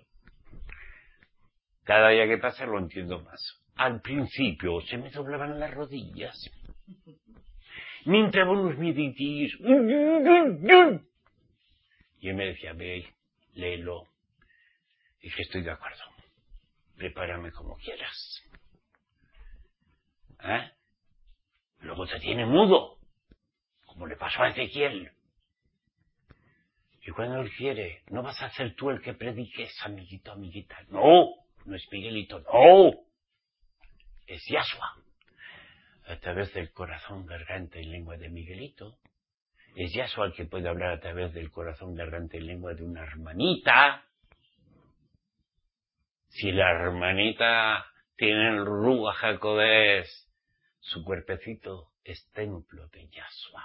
Cada día que pasa lo entiendo más. Al principio se me doblaban las rodillas. Me entraban unos mieditis. Y él me decía, ve, léelo. Dije, estoy de acuerdo. Prepárame como quieras. Luego te tiene mudo, como le pasó a Ezequiel. Y cuando él quiere, no vas a ser tú el que prediques, amiguito, amiguita. No, no es Miguelito, no. Es Yahshua. A través del corazón, garganta y lengua de Miguelito. Es Yahshua el que puede hablar a través del corazón, garganta y lengua de una hermanita. Si la hermanita tiene el Ruach HaKodesh, su cuerpecito es templo de Yahshua.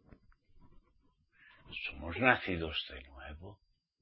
Somos nacidos de nuevo.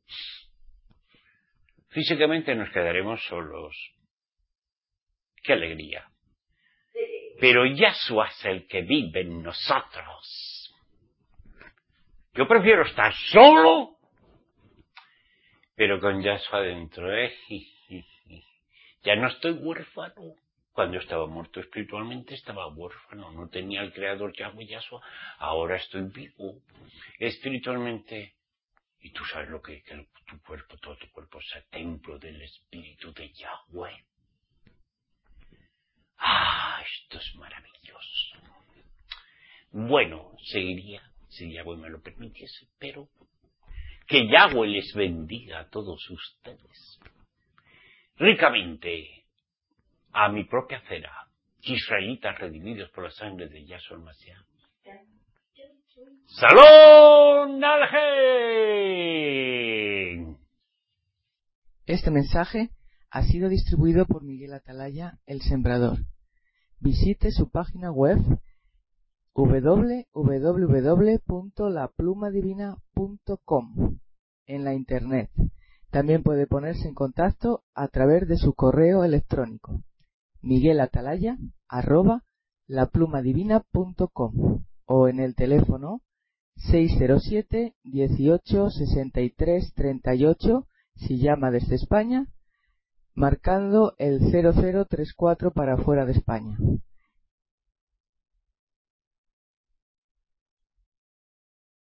Físicamente nos quedaremos solos. ¡Qué alegría! Pero Yahshua es el que vive en nosotros. Yo prefiero estar solo, pero con Yahshua dentro. Ya no estoy huérfano. Cuando estaba muerto espiritualmente estaba huérfano, no tenía el creador Yahweh Yahshua. Ahora estoy vivo espiritualmente. Y tú sabes lo que tu cuerpo, todo tu cuerpo es el templo del Espíritu de Yahweh. Esto es maravilloso. Bueno, seguiría, si Yahweh me lo permitiese, pero que Yahweh les bendiga a todos ustedes ricamente, a mi propia cera, israelitas redimidos por la sangre de Yahshua el Mashiach. ¡Salón Algen! Este mensaje ha sido distribuido por Miguel Atalaya, el Sembrador. Visite su página web www.laplumadivina.com en la internet. También puede ponerse en contacto a través de su correo electrónico miguelatalaya@laplumadivina.com o en el teléfono 607 18 63 38 si llama desde España, marcando el 0034 para fuera de España.